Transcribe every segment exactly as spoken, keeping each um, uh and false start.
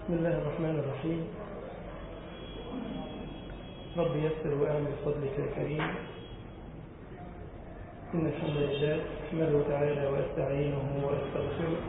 بسم الله الرحمن الرحيم. رب يسر وأعن بفضلك يا كريم. إن الحمد لله أحمده تعالى وأستعينه وأستغفره،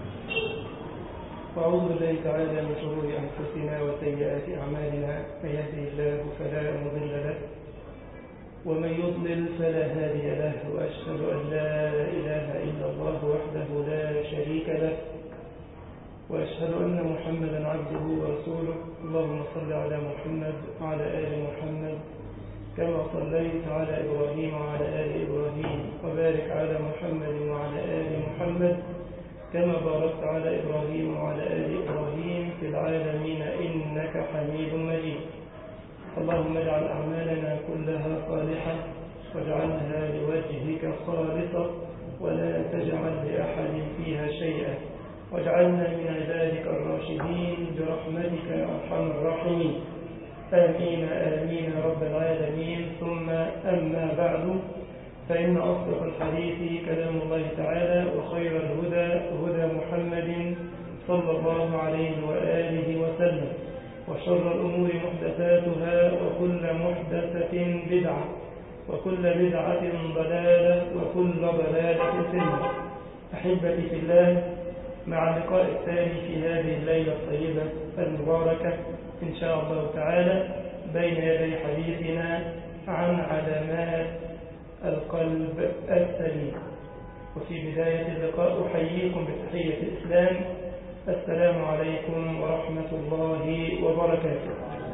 وأعوذ بالله تعالى من شرور أنفسنا وسيئات أعمالنا، من يهده الله فلا مضل له ومن يضلل فلا هادي له، وأشهد أن لا إله إلا الله وحده لا شريك له، وأشهد أن محمدا عبده ورسوله. اللهم صل على محمد وعلى آل محمد كما صليت على إبراهيم وعلى آل إبراهيم، وبارك على محمد وعلى آل محمد كما باركت على إبراهيم وعلى آل إبراهيم في العالمين إنك حميد مجيد. اللهم اجعل أعمالنا كلها صالحة واجعلها لوجهك خالصة، ولا تجعل لأحد فيها شيئا، واجعلنا من عبادك الراشدين برحمتك يا أرحم الراحمين. آمين آمين يا رب العالمين. ثم أما بعد، فإن أصدق الحديث كلام الله تعالى، وخير الهدى هدى محمد صلى الله عليه وآله وسلم، وشر الأمور محدثاتها، وكل محدثة بدعة، وكل بدعة ضلالة، وكل ضلالة في النار. أحبتي في الله، مع اللقاء الثاني في هذه الليلة الطيبة المباركة إن شاء الله تعالى، بين يدي حديثنا عن علامات القلب السليم. وفي بداية اللقاء أحييكم بتحية الإسلام، السلام عليكم ورحمة الله وبركاته.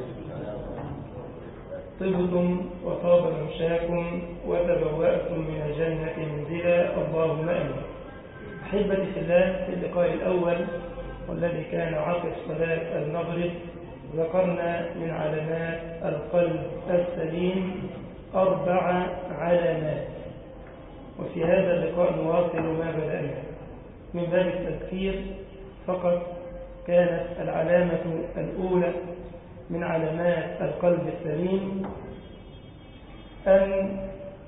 طبتم وطاب ممشاكم وتبوأتم من الجنة منزلا، اللهم آمين. أحبتي في الله، في اللقاء الأول والذي كان عقب صلاة المغرب ذكرنا من علامات القلب السليم أربع علامات، وفي هذا اللقاء نواصل ما بدأنا. من باب التذكير فقط، كانت العلامة الأولى من علامات القلب السليم أن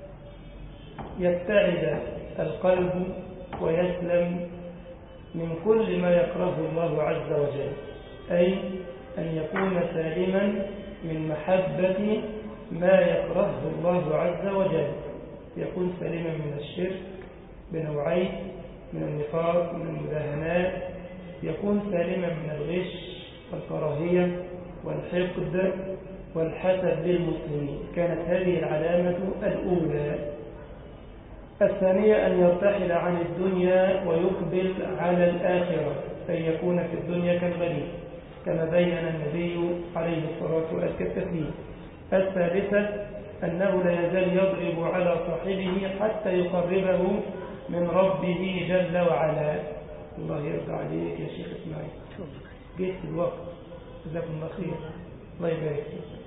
يبتعد القلب ويسلم من كل ما يكرهه الله عز وجل، أي أن يكون سالما من محبة ما يكرهه الله عز وجل، يكون سالما من الشرك بنوعين، من النفاق، من المداهنات، يكون سالما من الغش والكراهية والحقد والحسد للمسلمين. كانت هذه العلامة الأولى. الثانية أن يرتحل عن الدنيا ويقبل على الآخرة، أن يكون في الدنيا كالغريب كما بين النبي عليه الصلاة والسلام. الثالثة أنه لا يزال يضرب على صاحبه حتى يقربه من ربه جل وعلا. الله يرضى عليك يا شيخ إسماعيل، جيت في الوقت، جزاكم الله خير، الله يبارك فيك.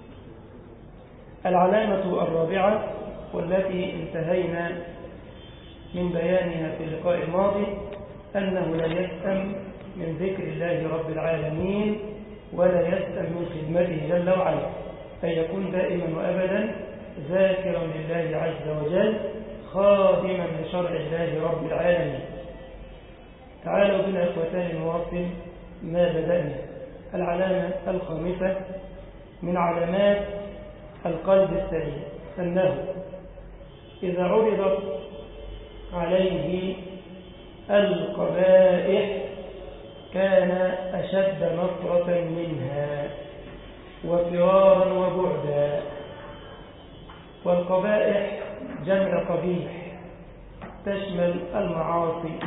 العلامة الرابعة والتي انتهينا من بيانها في اللقاء الماضي، أنه لا يسأم من ذكر الله رب العالمين ولا يسأم من خدمته جل وعلا، أن يكون دائما وأبدا ذاكرا لله عز وجل، خادما لشرع الله رب العالمين. تعالوا بنا إخوتان نواصل ما بدأنا. العلامة الخامسة من علامات القلب السليم أنه إذا عرضت عليه القبائح كان أشد نفرة منها وفرارا وبعدا. والقبائح جمع قبيح، تشمل المعاصي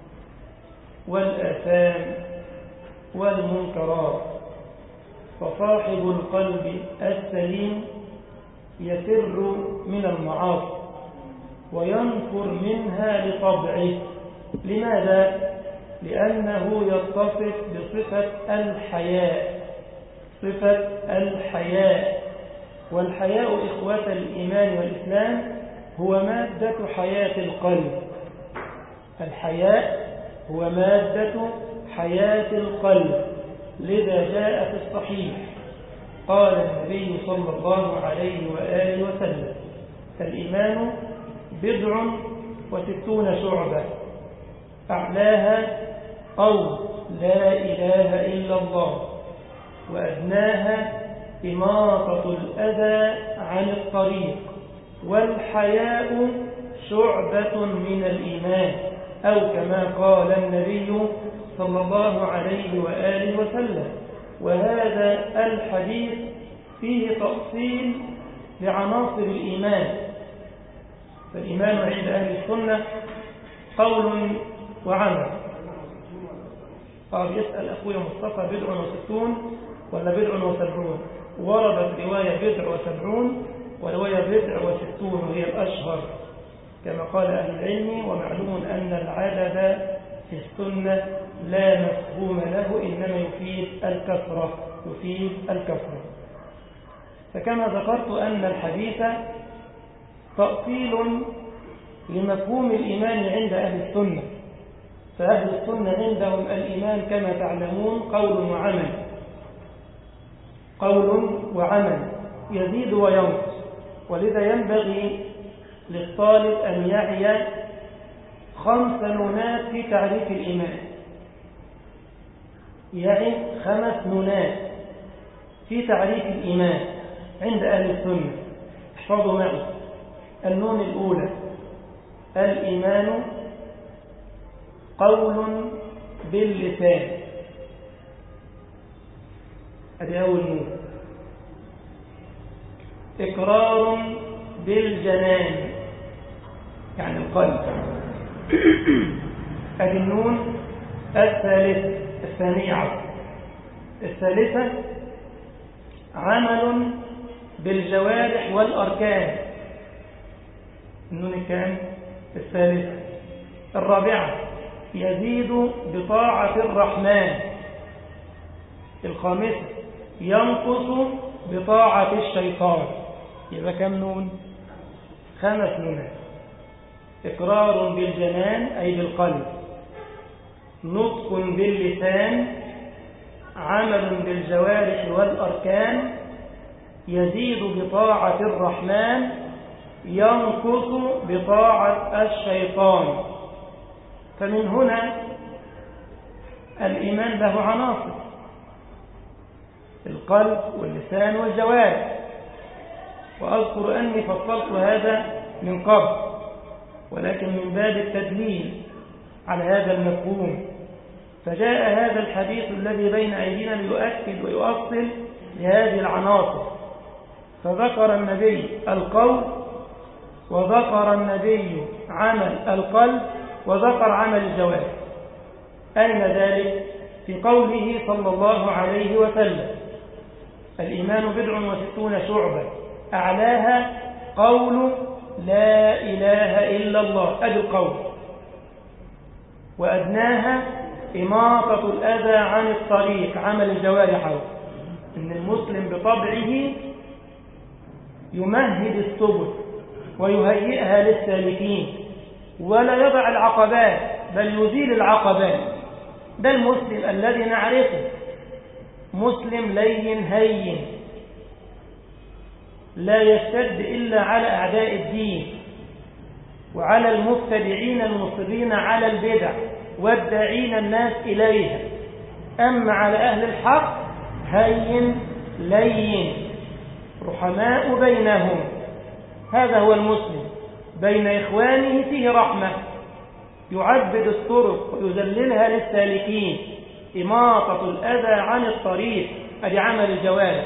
والآثام والمنكرات. فصاحب القلب السليم يفر من المعاصي وينفر منها لطبعه. لماذا؟ لأنه يتصف بصفة الحياء، صفة الحياء. والحياء إخوة الإيمان والإسلام هو مادة حياة القلب. الحياء هو مادة حياة القلب. لذا جاء في الصحيح قال النبي صلى الله عليه وآله وسلم: الإيمان بضع وستون شعبة، أعلاها قول لا إله إلا الله، وأدناها إماطة الأذى عن الطريق، والحياء شعبة من الإيمان، أو كما قال النبي صلى الله عليه وآله وسلم. وهذا الحديث فيه تأصيل لعناصر الإيمان. فالإيمان عند أهل السنة قول وعمل. قال يسأل أخوي مصطفى بضع وستون ولا بضع وسبعون؟ وردت رواية بضع وسبعون ورواية بضع وستون، وهي الأشهر كما قال أهل العلم. ومعلوم أن العدد في السنة لا مفهوم له، إنما يفيد الكثرة يفيد الكثرة. فكما ذكرت أن الحديث تأصيل لمفهوم الإيمان عند أهل السنة. فأهل السنة عندهم الإيمان كما تعلمون قول وعمل، قول وعمل يزيد وينقص. ولذا ينبغي للطالب أن يعي خمس نونات في تعريف الإيمان، يعي خمس نونات في تعريف الإيمان عند أهل السنة. احفظوا معي. النون الأولى: الإيمان قول باللسان، هذه أول نون. إقرار بالجنان يعني القلب، هذه النون الثالثة الثانية عشر. الثالثة: عمل بالجوارح والأركان، النون الكام؟ الثالثة. الرابعة: يزيد بطاعة الرحمن. الخامسة: ينقص بطاعة الشيطان. يبقى كم نون؟ خمس نونات. إقرار بالجنان أي بالقلب، نطق باللسان، عمل بالجوارح والأركان، يزيد بطاعة الرحمن، ينقص بطاعة الشيطان. فمن هنا الإيمان له عناصر: القلب واللسان والجوارح. وأذكر أني فصلت هذا من قبل، ولكن من باب التدليل على هذا المفهوم. فجاء هذا الحديث الذي بين أيدينا ليؤكد ويؤصل لهذه العناصر. فذكر النبي القول، وذكر النبي عمل القلب، وذكر عمل الجوارح. أين ذلك؟ في قوله صلى الله عليه وسلم: الإيمان بضع وستون شعبة، أعلاها قول لا إله إلا الله، أدي القول، وأدناها إماطة الأذى عن الطريق، عمل الجوارح. إن المسلم بطبعه يمهد السبل ويهيئها للسالكين، ولا يضع العقبات بل يزيل العقبات. ده المسلم الذي نعرفه، مسلم لين هين، لا يشتد إلا على أعداء الدين وعلى المبتدعين المصرين على البدع والداعين الناس إليها. أما على أهل الحق هين لين رحماء بينهم. هذا هو المسلم، بين إخوانه فيه رحمة، يعبد الطرق ويذللها للسالكين، إماطة الأذى عن الطريق، أدي عمل الجوارح.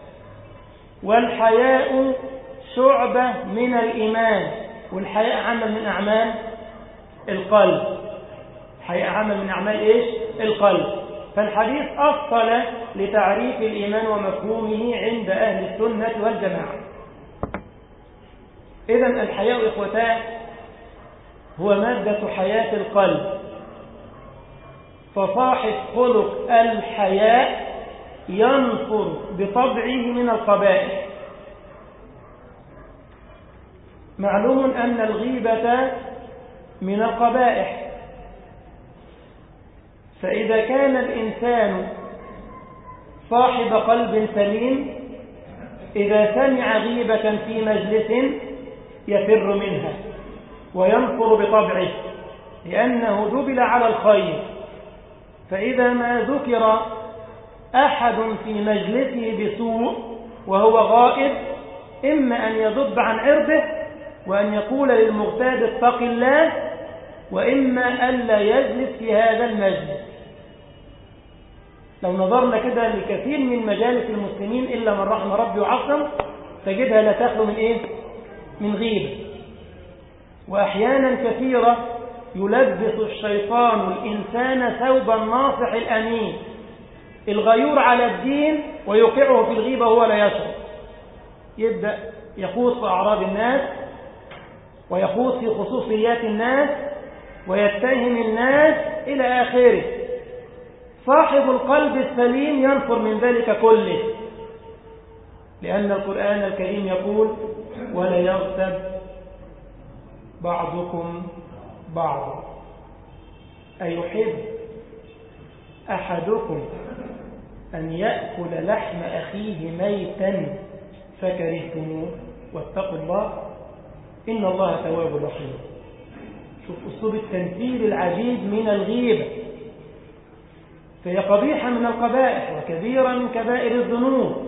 والحياء شعبة من الإيمان، والحياء عمل من أعمال القلب. الحياء عمل من أعمال إيش؟ القلب. فالحديث أصل لتعريف الإيمان ومفهومه عند أهل السنة والجماعة. إذن الحياء إخوتان هو مادة حياة القلب. فصاحب خلق الحياء ينفر بطبعه من القبائح. معلوم أن الغيبة من القبائح، فإذا كان الإنسان صاحب قلب سليم، إذا سمع غيبة في مجلس يفر منها وينفر بطبعه، لأنه جبل على الخير. فإذا ما ذكر أحد في مجلسه بسوء وهو غائب إما أن يذب عن عرضه وأن يقول للمغتاب اتق الله، وإما ألا يجلس في هذا المجلس. لو نظرنا كده لكثير من مجالس المسلمين إلا من رحم ربي وعصم تجدها لا تخلو من إيه؟ من غيبة. وأحيانا كثيرة يلبس الشيطان الإنسان ثوب الناصح الأمين الغيور على الدين ويوقعه في الغيبة وهو لا يشعر. يبدأ يخوض في أعراض الناس ويخوض في خصوصيات الناس ويتهم الناس إلى آخره. صاحب القلب السليم ينفر من ذلك كله، لأن القرآن الكريم يقول ولا يغتب بعضكم بعضا أيحب أحدكم أن يأكل لحم أخيه ميتا فكرهتموه واتقوا الله إن الله تواب رحيم. شوف أسلوب التنفير العجيب من الغيبة، فهي قبيحة من القبائح وكبيرة من كبائر الذنوب،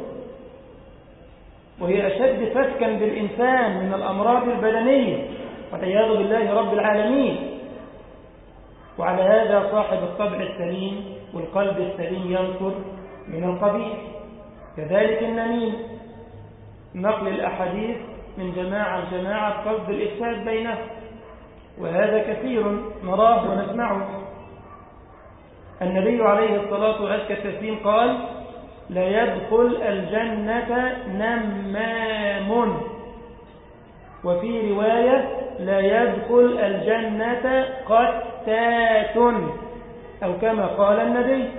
وهي أشد فسكا بالإنسان من الأمراض البدنية والعياذ بالله رب العالمين. وعلى هذا صاحب الطبع السليم والقلب السليم ينفر من القبيح. كذلك النميم، نقل الأحاديث من جماعة لجماعة قصد الإفساد بينهم، وهذا كثير نراه ونسمعه. النبي عليه الصلاة والسلام قال لا يدخل الجنة نمام، وفي رواية لا يدخل الجنة قتات، أو كما قال النبي.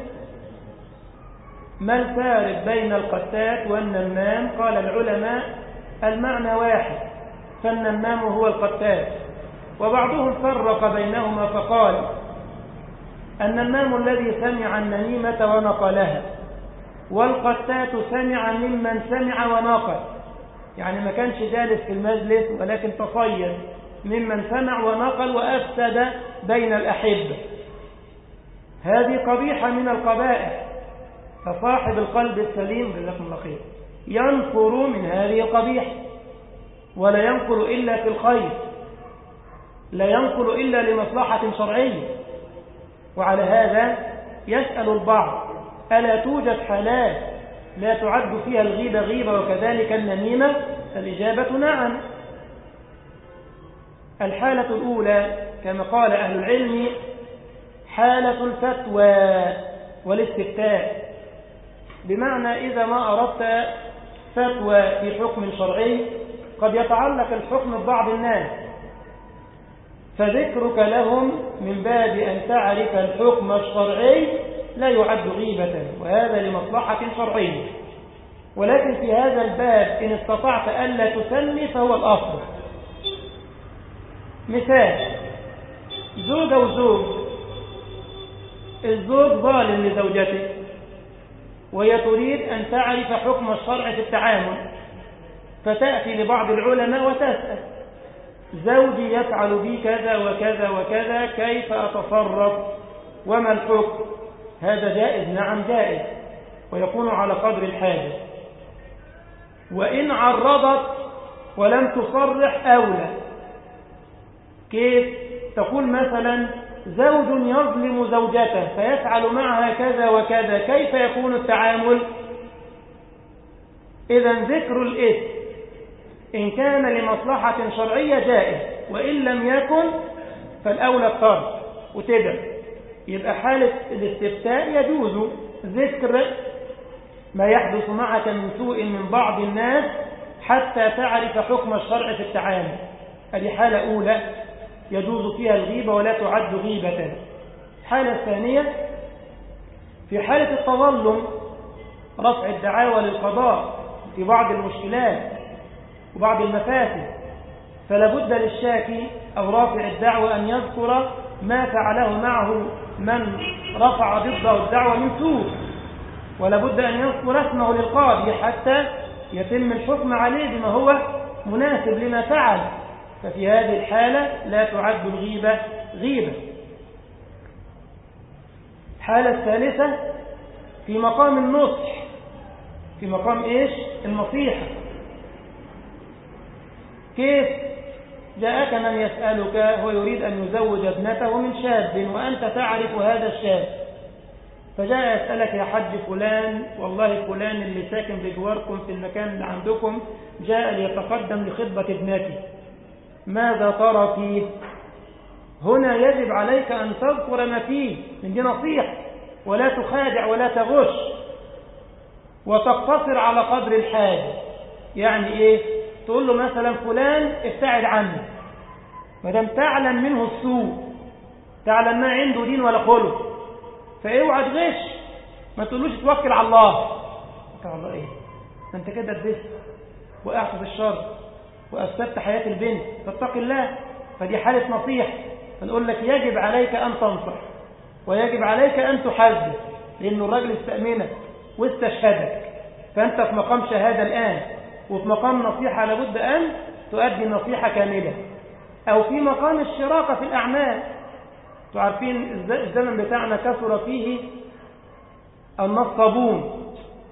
ما الفارق بين القتات والنمام؟ قال العلماء المعنى واحد، فالنمام هو القتات. وبعضهم فرق بينهما فقال النمام الذي سمع النميمة ونقلها، والقتات سمع ممن سمع ونقل، يعني ما كانش جالس في المجلس ولكن تصيد ممن سمع ونقل وأفسد بين الأحبة. هذه قبيحة من القبائح، فصاحب القلب السليم جزاكم الله خير ينفر من هذه القبيحة، ولا ينقل إلا في الخير، لا ينقل إلا لمصلحة شرعية. وعلى هذا يسأل البعض ألا توجد حالات لا تعد فيها الغيبة غيبة وكذلك النميمة؟ الإجابة نعم. الحالة الأولى كما قال أهل العلم حالة الفتوى والاستفتاء، بمعنى إذا ما أردت فتوى في حكم شرعي قد يتعلق الحكم ببعض الناس، فذكرك لهم من باب أن تعرف الحكم الشرعي لا يعد غيبة، وهذا لمصلحة شرعية. ولكن في هذا الباب إن استطعت ألا تسمي فهو الأفضل. مثال زوجة وزوج، الزوج ظالم لزوجته وهي تريد أن تعرف حكم الشرع في التعامل، فتأتي لبعض العلماء وتسأل زوجي يفعل بي كذا وكذا وكذا كيف أتصرف وما الحكم؟ هذا جائز؟ نعم جائز، ويكون على قدر الحاجة. وإن عرضت ولم تصرح أولى، كيف؟ تقول مثلا زوج يظلم زوجته فيفعل معها كذا وكذا كيف يكون التعامل؟ إذا ذكر الإثم إن كان لمصلحة شرعية جائز، وإن لم يكن فالأولى الطرد وتدع. يبقى حالة الاستفتاء يجوز ذكر ما يحدث معك من سوء من بعض الناس حتى تعرف حكم الشرع في التعامل. هذه حالة أولى يجوز فيها الغيبة ولا تعد غيبة. الحالة الثانية في حالة التظلم، رفع الدعاوى للقضاء في بعض المشكلات وبعض المفاسد، فلا بد للشاكي أو رافع الدعوى أن يذكر ما فعله معه من رفع ضده الدعوى من سوء، ولا بد أن يذكر اسمه للقاضي حتى يتم الحكم عليه بما هو مناسب لما فعل. ففي هذه الحالة لا تعد الغيبة غيبة. الحالة الثالثة في مقام النصح، في مقام إيش؟ النصيحة. كيف؟ جاءك من يسألك ويريد أن يزوج ابنته من شاب وأنت تعرف هذا الشاب، فجاء يسألك يا حج فلان، والله فلان اللي ساكن بجواركم في المكان اللي عندكم جاء ليتقدم لخطبة ابنتي، ماذا ترى فيه؟ هنا يجب عليك أن تذكر ما فيه من دي نصيحة، ولا تخادع ولا تغش، وتقتصر على قدر الحاجة. يعني إيه؟ تقول له مثلا فلان ابتعد عنه، ما دام تعلم منه السوء، تعلم ما عنده دين ولا خلق، فاوعى تغش، ما تقولوش توكل على الله. توكل على الله ايه؟ ما انت كده اتبست وقعت في الشر وافسدت حياه البنت، فاتق الله. فدي حاله نصيحه، فنقول لك يجب عليك ان تنصح ويجب عليك ان تحذر، لانه الراجل استأمنك واستشهدك، فانت في مقام شهاده الان وفي مقام نصيحه، لابد ان تؤدي النصيحه كامله. او في مقام الشراكه في الاعمال. تعرفين الزمن بتاعنا كثر فيه النصابون،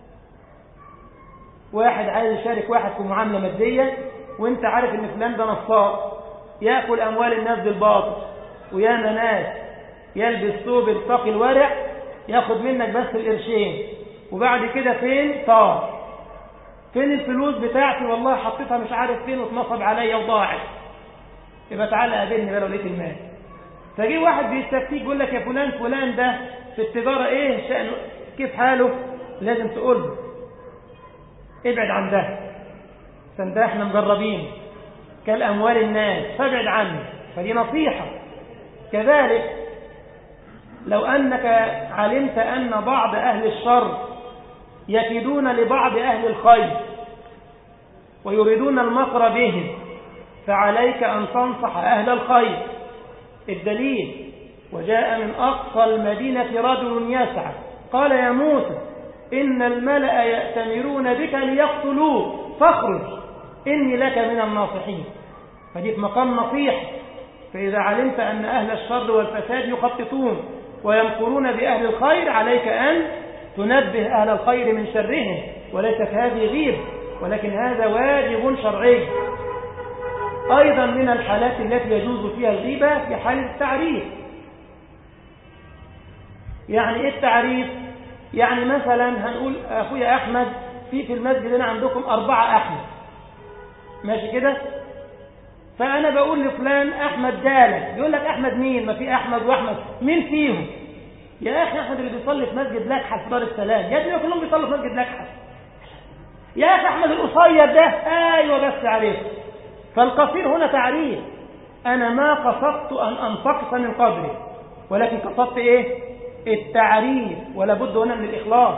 واحد عايز يشارك واحد في معاملة مادية وانت عارف ان فلان ده نصاب، يأكل اموال الناس بالباطل، ويانا ناس يلبس ثوب التقي الورع ياخد منك بس القرشين، وبعد كده فين؟ طار. فين الفلوس بتاعتي؟ والله حطيتها مش عارف فين واتنصب عليا وضاعت. يبقى تعالى قابلني بقى لو لقيت المال. فجي واحد بيستفتيك يقول لك يا فلان فلان ده في التجارة ايه شأنه، كيف حاله؟ لازم تقول له ابعد عن ده، عشان ده احنا مجربين كالأموال الناس، فابعد عنه. فدي نصيحة. كذلك لو أنك علمت أن بعض أهل الشر يكيدون لبعض أهل الخير ويريدون المكر بهم، فعليك أن تنصح أهل الخير. الدليل: وجاء من أقصى المدينة رجل يسعى قال يا موسى إن الملأ يأتمرون بك ليقتلوك فاخرج إني لك من الناصحين. فدي في مقام نصيحة. فإذا علمت أن أهل الشر والفساد يخططون ويمكرون بأهل الخير، عليك أن تنبه أهل الخير من شرهم، وليست هذه غيبة، ولكن هذا واجب شرعي. أيضا من الحالات التي يجوز فيها الغيبة في حالة التعريف. يعني إيه التعريف؟ يعني مثلا هنقول أخويا أحمد في في المسجد هنا عندكم أربعة أحمد، ماشي كده؟ فأنا بقول لفلان أحمد جالك، يقول لك أحمد مين؟ ما في أحمد وأحمد، مين فيهم؟ يا أخي أحمد اللي بيصلي في مسجد لكحة في دار السلام، يا ابني كلهم بيصلوا في مسجد لكحة. يا أخي أحمد القصير ده، أيوة بس عليه. فالقصير هنا تعريف. أنا ما قصدت أن أنتقص من قدري، ولكن قصدت إيه؟ التعريف. ولا بد هنا من الإخلاص،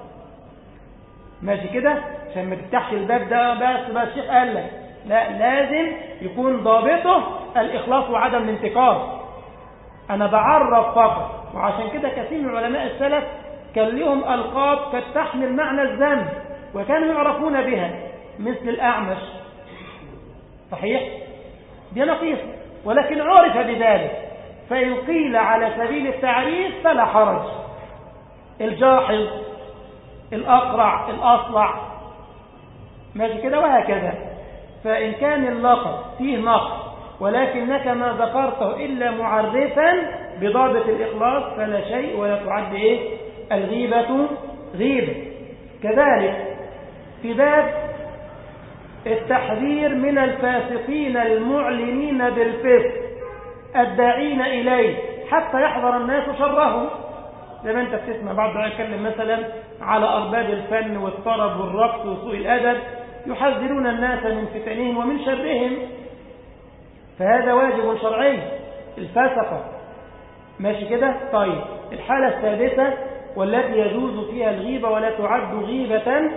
ماشي كده؟ عشان ما تفتحش الباب ده بس بس الشيخ قال لك لا، لازم يكون ضابطه الإخلاص وعدم الانتقاص. أنا بعرف فقط. وعشان كده كثير من علماء السلف كان لهم ألقاب قد تحمل معنى الذم وكانوا يعرفون بها، مثل الأعمش. صحيح؟ دي نقيصة، ولكن عرف بذلك، فإن قيل على سبيل التعريف فلا حرج. الجاحظ، الأقرع، الأصلع، ماشي كده؟ وهكذا. فإن كان اللقب فيه نقص ولكنك ما ذكرته إلا معرفا بضابط الإخلاص فلا شيء، ولا تعد إيه؟ الغيبة غيبة. كذلك في باب التحذير من الفاسقين المعلنين بالفسق الداعين إليه حتى يحذر الناس شرهم. زي ما أنت بتسمع بعض يتكلم مثلا على أرباب الفن والطرب والرقص وسوء الأدب، يحذرون الناس من فتنهم ومن شرهم، فهذا واجب شرعي. الفسقة، ماشي كده؟ طيب، الحالة السادسة والتي يجوز فيها الغيبة ولا تعد غيبة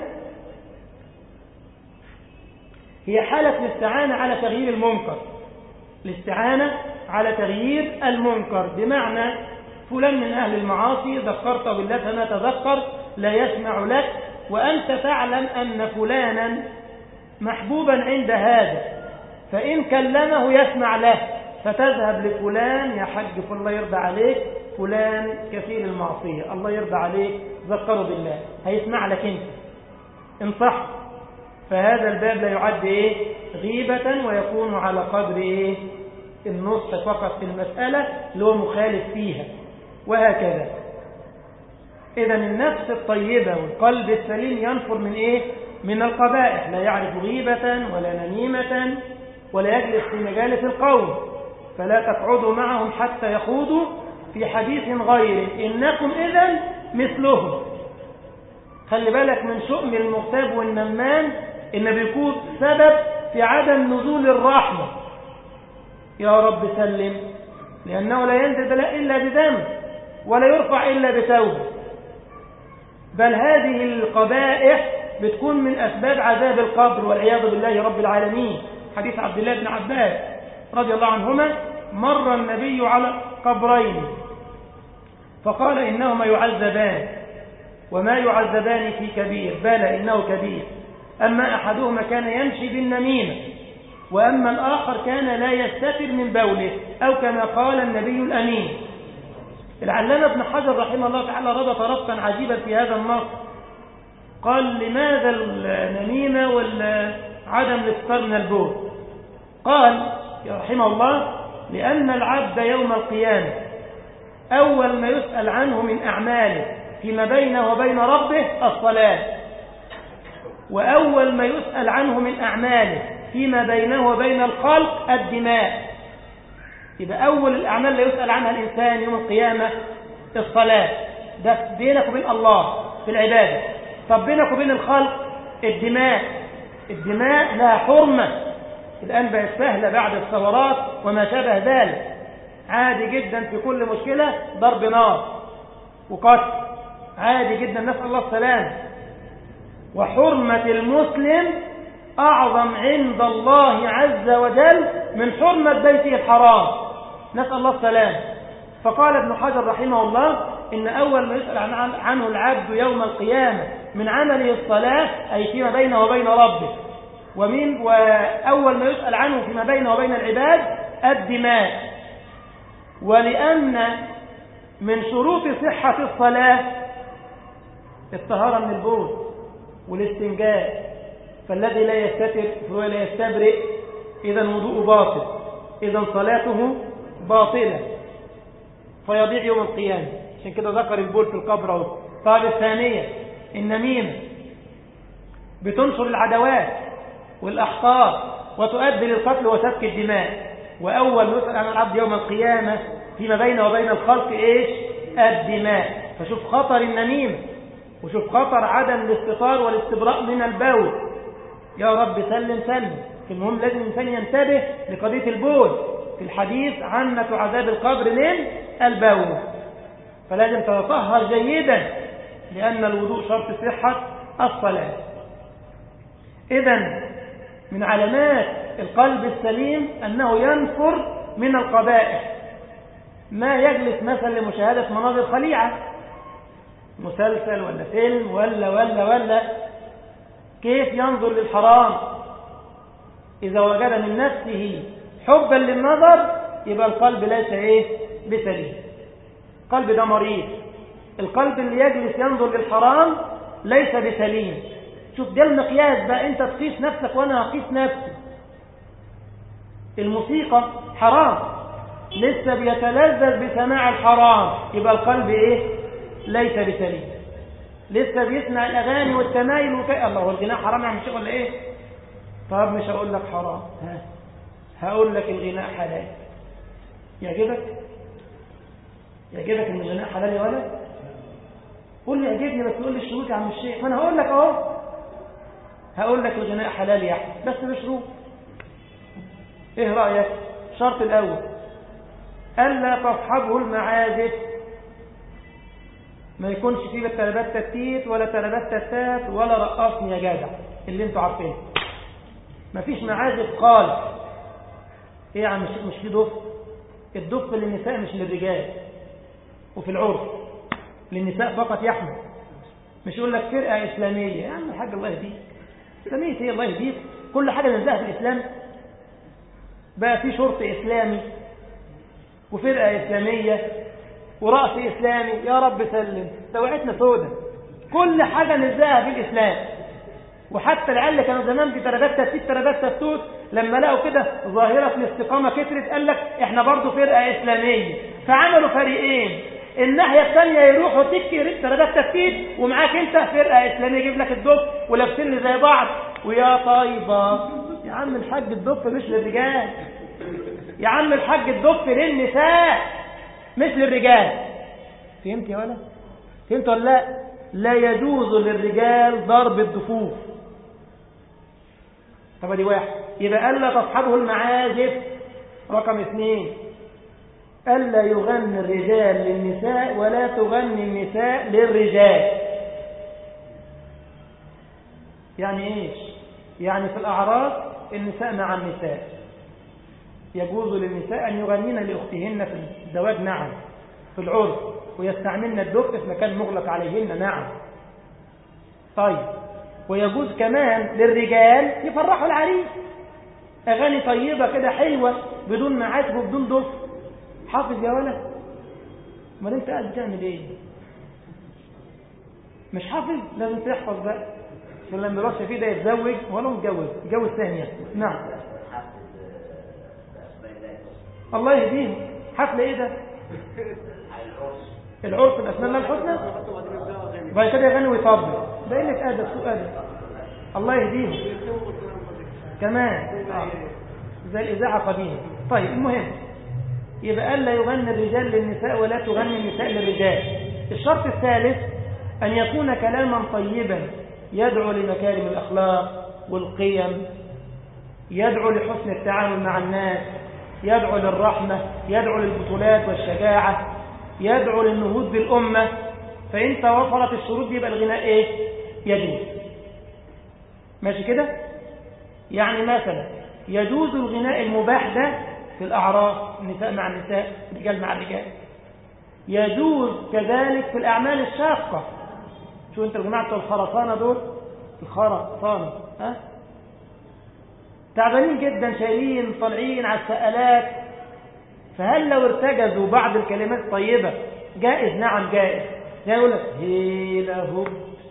هي حالة الاستعانة على تغيير المنكر. الاستعانة على تغيير المنكر بمعنى فلان من أهل المعاصي ذكرته بالله فما تذكر، لا يسمع لك، وأنت تعلم أن فلانا محبوبا عند هذا، فإن كلمه يسمع له، فتذهب لفلان يا حج فالله يرضى عليك، فلان كثير المعصية الله يرضى عليه ذكره بالله، هيسمع لك انت انصح، فهذا الباب لا يعد ايه غيبة، ويكون على قدر ايه النصح فقط في المسألة اللي هو مخالف فيها، وهكذا. إذا النفس الطيبة والقلب السليم ينفر من ايه من القبائح، لا يعرف غيبة ولا نميمة ولا يجلس في مجالس القوم، فلا تقعدوا معهم حتى يخوضوا في حديث غيره إنكم إذن مثلهم. خلي بالك من شؤم المغتاب والنمام، إن بيكون سبب في عدم نزول الرحمة، يا رب سلم، لأنه لا ينزل بلاء إلا بذنب ولا يرفع إلا بتوبة، بل هذه القبائح بتكون من أسباب عذاب القبر والعياذ بالله رب العالمين. حديث عبد الله بن عباس رضي الله عنهما: مر النبي على قبرين فقال إنهما يعذبان وما يعذبان في كبير، بلى إنه كبير، أما أحدهما كان يمشي بالنميمة وأما الآخر كان لا يستتر من بوله، أو كما قال النبي الأمين. العلامة ابن حجر رحمه الله تعالى ربط ربطا عجيبا في هذا النص، قال لماذا النميمة وعدم الاستتار من البول؟ قال رحمه الله: لأن العبد يوم القيامة أول ما يسأل عنه من أعماله فيما بينه وبين ربه الصلاة، وأول ما يسأل عنه من أعماله فيما بينه وبين الخلق الدماء. يبقى أول الأعمال اللي يسأل عنها الإنسان يوم القيامة الصلاة، ده بينك وبين الله في العبادة. طب بينك وبين الخلق الدماء، الدماء لها حرمة، الآن بقت سهلة بعد الثورات وما شابه ذلك، عادي جدا في كل مشكلة ضرب نار وقتل، عادي جدا، نسأل الله السلام. وحرمة المسلم أعظم عند الله عز وجل من حرمة بيته الحرام، نسأل الله السلام. فقال ابن حجر رحمه الله: إن أول ما يسأل عنه العبد يوم القيامة من عمله الصلاة، أي فيما بينه وبين ربه، ومن وأول ما يسأل عنه فيما بينه وبين العباد الدماء. ولأن من شروط صحة الصلاة الطهارة من البول والاستنجاء، فالذي لا يستتر فهو لا يستبرئ، إذا وضوء باطل، إذا صلاته باطلة فيضيع يوم القيامة. عشان كده ذكر البول في القبر اهو. طيب الثانية النميمة، بتنشر العداوات والأحقاد وتؤدي للقتل وسفك الدماء، وأول يسأل عن العبد يوم القيامة فيما بينه وبين الخلق إيش؟ الدماء. فشوف خطر النميمة، وشوف خطر عدم الاستطار والاستبراء من البول، يا رب سلم سلم. المهم لازم الإنسان ينتبه لقضية البول، في الحديث عنة عذاب القبر من البول، فلازم تتطهر جيدا، لأن الوضوء شرط صحة الصلاة. إذن من علامات القلب السليم أنه ينفر من القبائح، ما يجلس مثلا لمشاهدة مناظر خليعة، مسلسل ولا فيلم ولا ولا ولا كيف ينظر للحرام. إذا وجد من نفسه حبا للنظر يبقى القلب ليس إيه بسليم، القلب ده مريض. القلب اللي يجلس ينظر للحرام ليس بسليم. شوف ده المقياس بقى، انت تقيس نفسك وانا اقيس نفسي. الموسيقى حرام، لسه بيتلذذ بسماع الحرام، يبقى القلب ايه ليس بسليم. لسه بيسمع الاغاني والتمايل وكي الله، هو الغناء حرام يا عم الشيخ ولا ايه؟ طب مش هقول لك حرام، ها هقول لك الغناء حلال. يعجبك يعجبك ان الغناء حلال يا ولد؟ قول لي يعجبني، بس قول لي الشروط يا عم الشيخ. ما انا هقول لك اهو، هقول لك الغناء حلال يا احمد، بس بشروط. ايه رايك؟ الشرط الاول الا تصحبه المعازف، ما يكونش فيه تلبات تتيت ولا تلبات تتات ولا رقصني يا جدع اللي انتوا عارفينه، مفيش معازف خالص. ايه يا عم الشيخ مش فيه دف؟ الدف للنساء مش للرجال، وفي العرف للنساء فقط يا احمد. مش يقول لك فرقه اسلاميه، يا عم الحاج الله يهديك، اسلاميه ايه الله يهديك؟ كل حاجه نزلها في الاسلام بقى في شرط اسلامي وفرقه اسلاميه ورأس إسلامي، يا رب سلم، توعتنا سودة، كل حاجة نزاها في الإسلام. وحتى العيال كانوا زمان في تربات تفتيت تربات تفتوت، لما لقوا كده ظاهرة الاستقامة كترت قال لك احنا برضو فرقة إسلامية، فعملوا فريقين، الناحية الثانية يروحوا تكي تربات تفتيت ومعاك انت فرقة إسلامية، يجيب لك الدف ولابسين زي بعض، ويا طيبة يا عم الحاج الدف مش للرجال، يا عم الحاج الدف للنساء مش للرجال. فهمت يا ولا؟ فهمت ولا لا؟ لا يجوز للرجال ضرب الدفوف. طب دي واحد، يبقى ألا تصحبه المعازف. رقم اثنين، ألا يغني الرجال للنساء ولا تغني النساء للرجال. يعني ايش؟ يعني في الأعراس النساء مع النساء، يجوز للنساء أن يغنين لأختهن في الزواج، نعم، في العرس، ويستعملن الدف في مكان مغلق عليهن، نعم. طيب، ويجوز كمان للرجال يفرحوا العريس أغاني طيبة كده حلوة بدون معازف وبدون دف. حافظ يا ولد؟ ما انت قاعد بتعمل ايه؟ مش حافظ؟ لازم تحفظ بقى، عشان لما الوقت فيه ده يتزوج ولا متجوز يتجوز ثانية. نعم، الله يهديهم. حفل ايه ده؟ العرس بأسماء الله الحسنى، بعد كده يغني ويطبل، ده قلة أدب، سوء أدب. الله يهديهم كمان، آه. زي الإذاعة قديمة. طيب، المهم يبقى ألا يغني الرجال للنساء ولا تغني النساء للرجال. الشرط الثالث أن يكون كلاما طيبا يدعو لمكارم الأخلاق والقيم، يدعو لحسن التعامل مع الناس، يدعو للرحمة، يدعو للبطولات والشجاعة، يدعو للنهوض بالأمة. فإن توفرت الشروط دي يبقى الغناء إيه؟ يجوز. ماشي كده؟ يعني مثلا يجوز الغناء المباح ده في الأعراس، النساء مع النساء، الرجال مع الرجال. يجوز كذلك في الأعمال الشاقة. شو أنت الجماعة بتوع الخرسانة دول، الخرسانة، ها؟ تعبانين جدا، شايلين طالعين على السقالات، فهل لو ارتجزوا بعض الكلمات الطيبة جائز؟ نعم جائز. زي يقول لك هيلا هب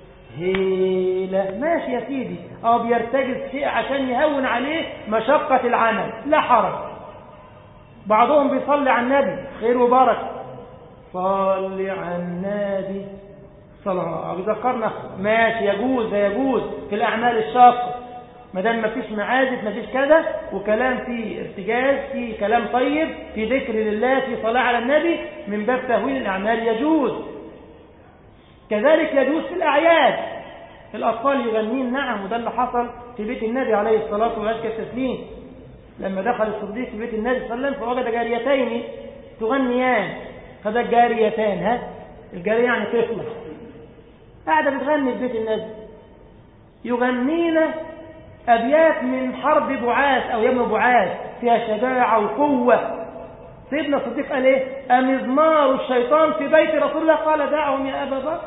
هيلا، ماشي يا سيدي، اه بيرتجز شيء عشان يهون عليه مشقة العمل، لا حرج. بعضهم بيصلي على النبي، خير وبركة، صلي على النبي صلاة، بيذكرنا، ماشي يجوز، يجوز في الأعمال الشاقة ما دام ما فيش معازف، ما فيش كذا، وكلام فيه ارتجاز، فيه كلام طيب، في ذكر لله، في صلاة على النبي، من باب تهوين الأعمال يجوز. كذلك يجوز في الأعياد، الأطفال يغنين، نعم، وده اللي حصل في بيت النبي عليه الصلاة وأزكى التسليم، لما دخل الصديق في بيت النبي صلى الله عليه وسلم فوجد جاريتين تغنيان، فده الجاريتان، ها، الجارية يعني طفلة قاعدة بتغني في بيت النبي، يغنين أبيات من حرب بعاث أو يوم بعاث فيها شجاعة وقوة. سيدنا الصديق قال إيه؟ أمزمار الشيطان في بيت رسول الله؟ قال دعهم يا أبا بكر.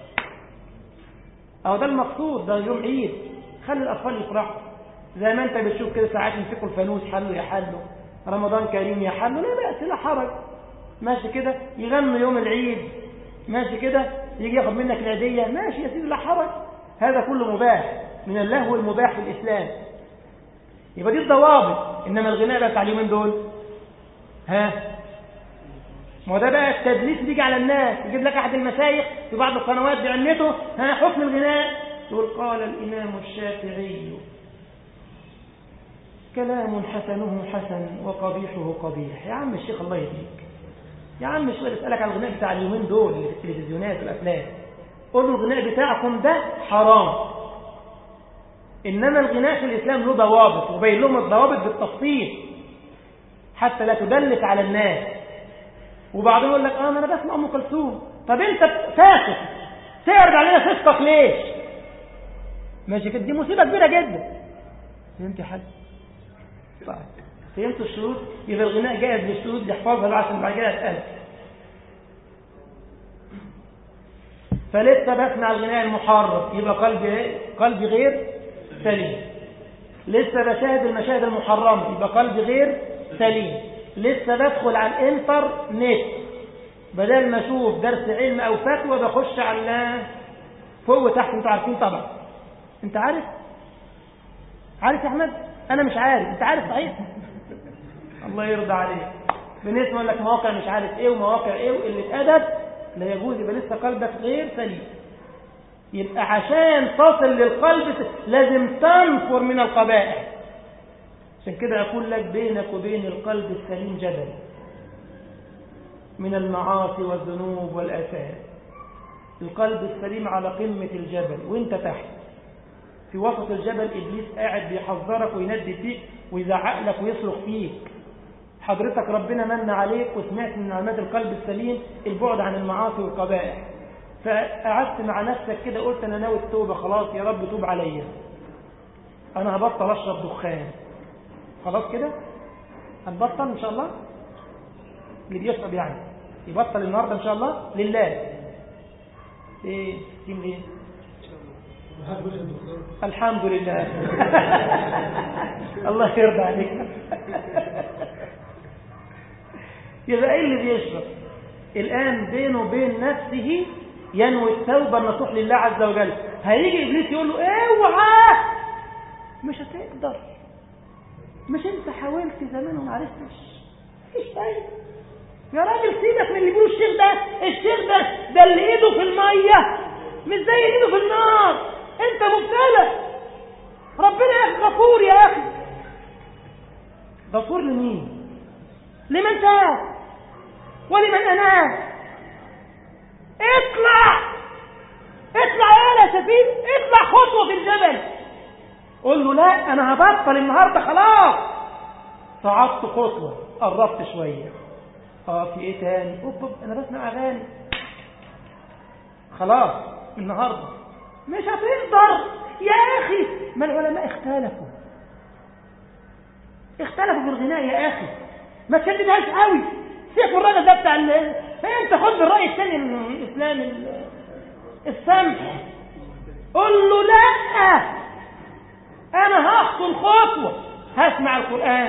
أو ده المقصود، ده يوم عيد، خلي الأطفال يفرحوا زي ما أنت بتشوف كده، ساعات يمسكوا الفانوس، حلوا يا حلوا، رمضان كريم يا حلوا، لا بأس لا حرج، ماشي كده، يغنوا يوم العيد، ماشي كده، يجي ياخد منك العيدية، ماشي يا سيدي لا حرج، هذا كله مباح من اللهو المباح في الإسلام. يبقى دي الضوابط. إنما الغناء بقى بتاع اليومين دول، ها، ما ده بقى التدليس بيجي على الناس، يجيب لك أحد المشايخ في بعض القنوات بعلمته، ها، حكم الغناء، يقول قال الإمام الشافعي كلام حسنه حسن وقبيحه قبيح. يا عم الشيخ الله يهديك، يا عم الشيخ يسألك على الغناء بتاع اليومين دول اللي في التلفزيونات والأفلام، قول له الغناء بتاعكم ده حرام. إنما الغناء في الإسلام له ضوابط، وبين لهم الضوابط بالتفصيل حتى لا تدلس على الناس. وبعضهم يقول لك اه ما انا بسمع ام كلثوم. طب انت فاسق، تعرض علينا فسقك ليش؟ ماشي كده، دي مصيبه كبيره جدا. فهمت يا حاج؟ طيب فهمت الشروط؟ يبقى الغناء جائز بالشروط دي، احفظها عشان بعد كده اسالك. فلسه بسمع الغناء المحرم، يبقى قلبي قلبي غير سليم. لسه بشاهد المشاهد المحرمه، يبقى قلبي غير سليم. لسه بدخل على الانترنت، بدل ما اشوف درس علم او فتوى بخش على فوق وتحت. انتوا عارفين طبعا. انت عارف عارف يا احمد؟ انا مش عارف. انت عارف صحيح؟ الله يرضى عليك. بنسمع لك مواقع مش عارف ايه ومواقع ايه وقله ادب، لا يجوز. يبقى لسه قلبك غير سليم. يبقى عشان تصل للقلب لازم تنفر من القبائح. عشان كده اقول لك بينك وبين القلب السليم جبل من المعاصي والذنوب والآثام. القلب السليم على قمة الجبل وانت تحت في وسط الجبل. إبليس قاعد بيحذرك ويندي فيك ويزعق لك ويصرخ فيك. حضرتك ربنا من عليك وسمعت من علامات القلب السليم البعد عن المعاصي والقبائح، فقعدت مع نفسك كده قلت أنا ناوي التوبة، خلاص يا رب توب عليا، أنا هبطل أشرب دخان. خلاص كده هنبطل إن شاء الله. اللي بيشرب يعني يبطل النهارده إن شاء الله لله. إيه تيم ليه؟ الحمد لله. الله يرضى عليك. يبقى ايه اللي بيشرب الان بينه وبين نفسه ينوي التوبه النصوح لله عز وجل. هيجي ابليس يقول له اوعى، مش هتقدر، مش انت حاولت زمان وما عرفتش، مفيش فايده يا راجل، سيبك من اللي بيقولوا الشيخ ده الشيخ ده ده اللي ايده في الميه مش زي اللي ايده في النار، انت مبتلى. ربنا يا اخي غفور يا اخي. غفور لمين؟ لمن تاب ولمن اناب. اطلع اطلع يا سفير، اطلع خطوه في الجبل. قول له لا انا هبطل النهارده خلاص. صعدت خطوه، قربت شويه، اه في ايه تاني؟ اوب اوب انا بسمع اغاني. خلاص النهارده مش هتقدر يا اخي. ما العلماء اختلفوا اختلفوا في الغناء يا اخي، ما تشددهاش قوي. سيبك من الراجل ده بتاع انت خد بالراي الثاني الاسلام السمح. قول له لا انا هخطو الخطوه، هسمع القران،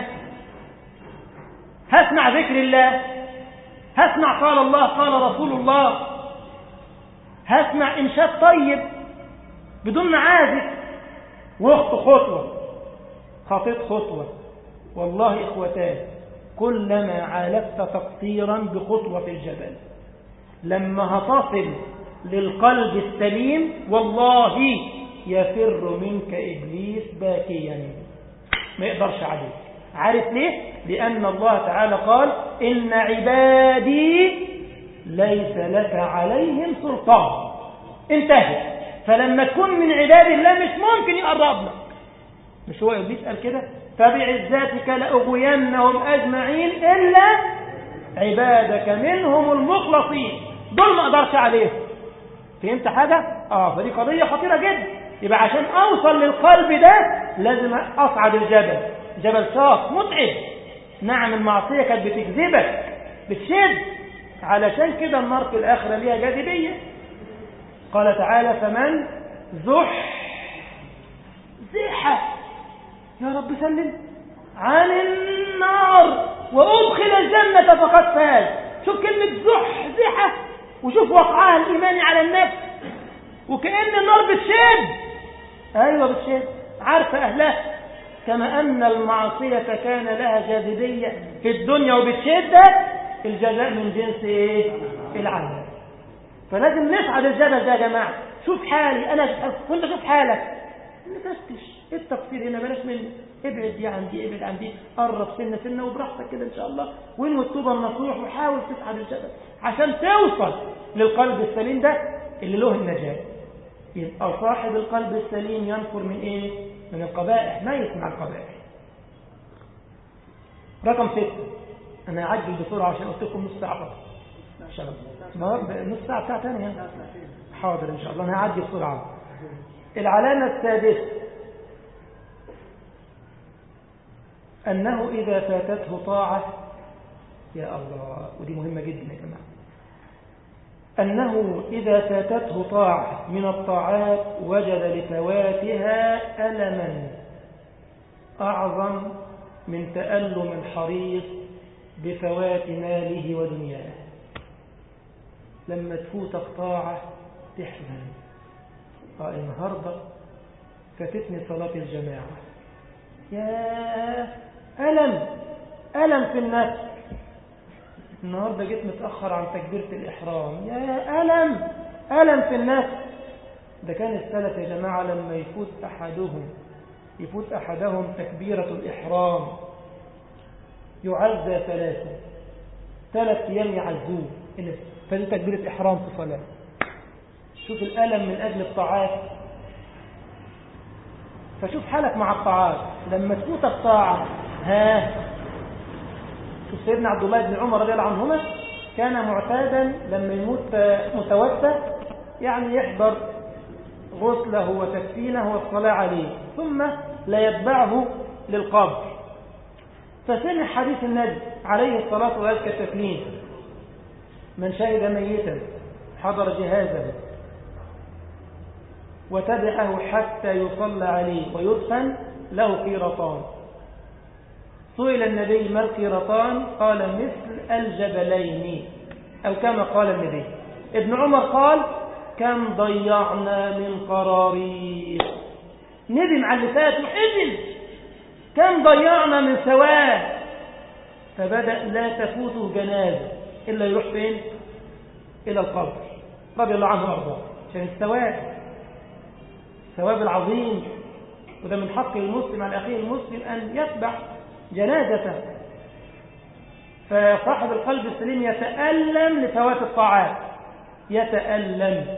هسمع ذكر الله، هسمع قال الله قال رسول الله، هسمع انشاد طيب بدون معازف، واخطو خطوه. خطيت خطوه والله اخوتان كلما عالجت تقصيرا بخطوه في الجبل لما هتصل للقلب السليم والله يفر منك ابليس باكيا، ما يقدرش عليك. عارف ليه؟ لان الله تعالى قال ان عبادي ليس لك عليهم سلطان. انتهى. فلما تكون من عباد الله مش ممكن يقرب لك. مش هو ابليس قال كده؟ فبعزتك لاغوينهم اجمعين الا عبادك منهم المخلصين. دول ما اقدرش عليهم. فهمت حاجه؟ اه فدي قضيه خطيره جدا. يبقى عشان اوصل للقلب ده لازم اصعد الجبل. جبل شاق متعب. نعم المعصيه كانت بتجذبك بتشد، علشان كده النار في الاخره ليها جاذبيه. قال تعالى فمن زح زحه يا رب سلم عن النار وادخل الجنه فقد فاز. شوف كلمه زح زحه وشوف وقعها الايماني على النفس، وكأن النار بتشد. ايوه بتشد، عارفه اهلها. كما ان المعصيه كان لها جاذبيه في الدنيا وبتشد، الجزاء من جنس ايه؟ العمل. فلازم نصعد الجبل ده يا جماعه. شوف حالي انا كنت اشوف حالك، نفتش ايه التقصير هنا، بلاش مني، ابعد دي عن دي ابعد عن دي، قرب سنه سنه وبراحتك كده ان شاء الله، وانوي التوبه النصوح وحاول تصعد الجبل عشان توصل للقلب السليم ده اللي له النجاه. يبقى صاحب القلب السليم ينفر من ايه؟ من القبائح، ما يسمع القبائح. رقم ستة، انا هعجل بسرعه عشان قلت لكم نص ساعه بس ان شاء الله. نص ساعه بتاعه ثانيه حاضر ان شاء الله. انا هعدي بسرعه. العلامه السادسه انه اذا فاتته طاعه، يا الله ودي مهمه جدا يا جماعه، أنه إذا فاتته طاعة من الطاعات وجد لفواتها ألما أعظم من تألم الحريص بفوات ماله ودنياه. لما تفوتك طاعة تحزن. آه النهاردة فاتتني صلاة الجماعة، يا ألم ألم في النفس. النهاردة جيت متأخر عن تكبيرة الإحرام، يا ألم ألم في النفس. ده كان السلف يا جماعة لما يفوت أحدهم يفوت أحدهم تكبيرة الإحرام يعزى ثلاثة ثلاث أيام يعزوه. فدي تكبيرة إحرام في صلاة. شوف الألم من أجل الطاعات. فشوف حالك مع الطاعات لما تفوتك طاعة. ها شوف سيدنا عبد الله بن عمر رضي الله عنهما كان معتادا لما يموت متوفى يعني يحضر غسله وتكفينه والصلاة عليه ثم لا يتبعه للقبر. فسمع حديث النبي عليه الصلاة والسلام التسليم: من شهد ميتا حضر جهازه وتبعه حتى يصلى عليه ويدفن له قيرطان. سئل النبي: ما القيرطان؟ قال: مثل الجبلين، أو كما قال النبي. ابن عمر قال: كم ضيعنا من قراريط. ندم على اللي فات وحزن، كم ضيعنا من ثواب. فبدأ لا تفوته جنازة إلا يروح فين؟ إلى القبر رضي الله عنه وارضاه، عشان الثواب، الثواب العظيم. وده من حق المسلم على أخيه المسلم أن يتبع جنازته. فصاحب القلب السليم يتألم لفوات الطاعات، يتألم.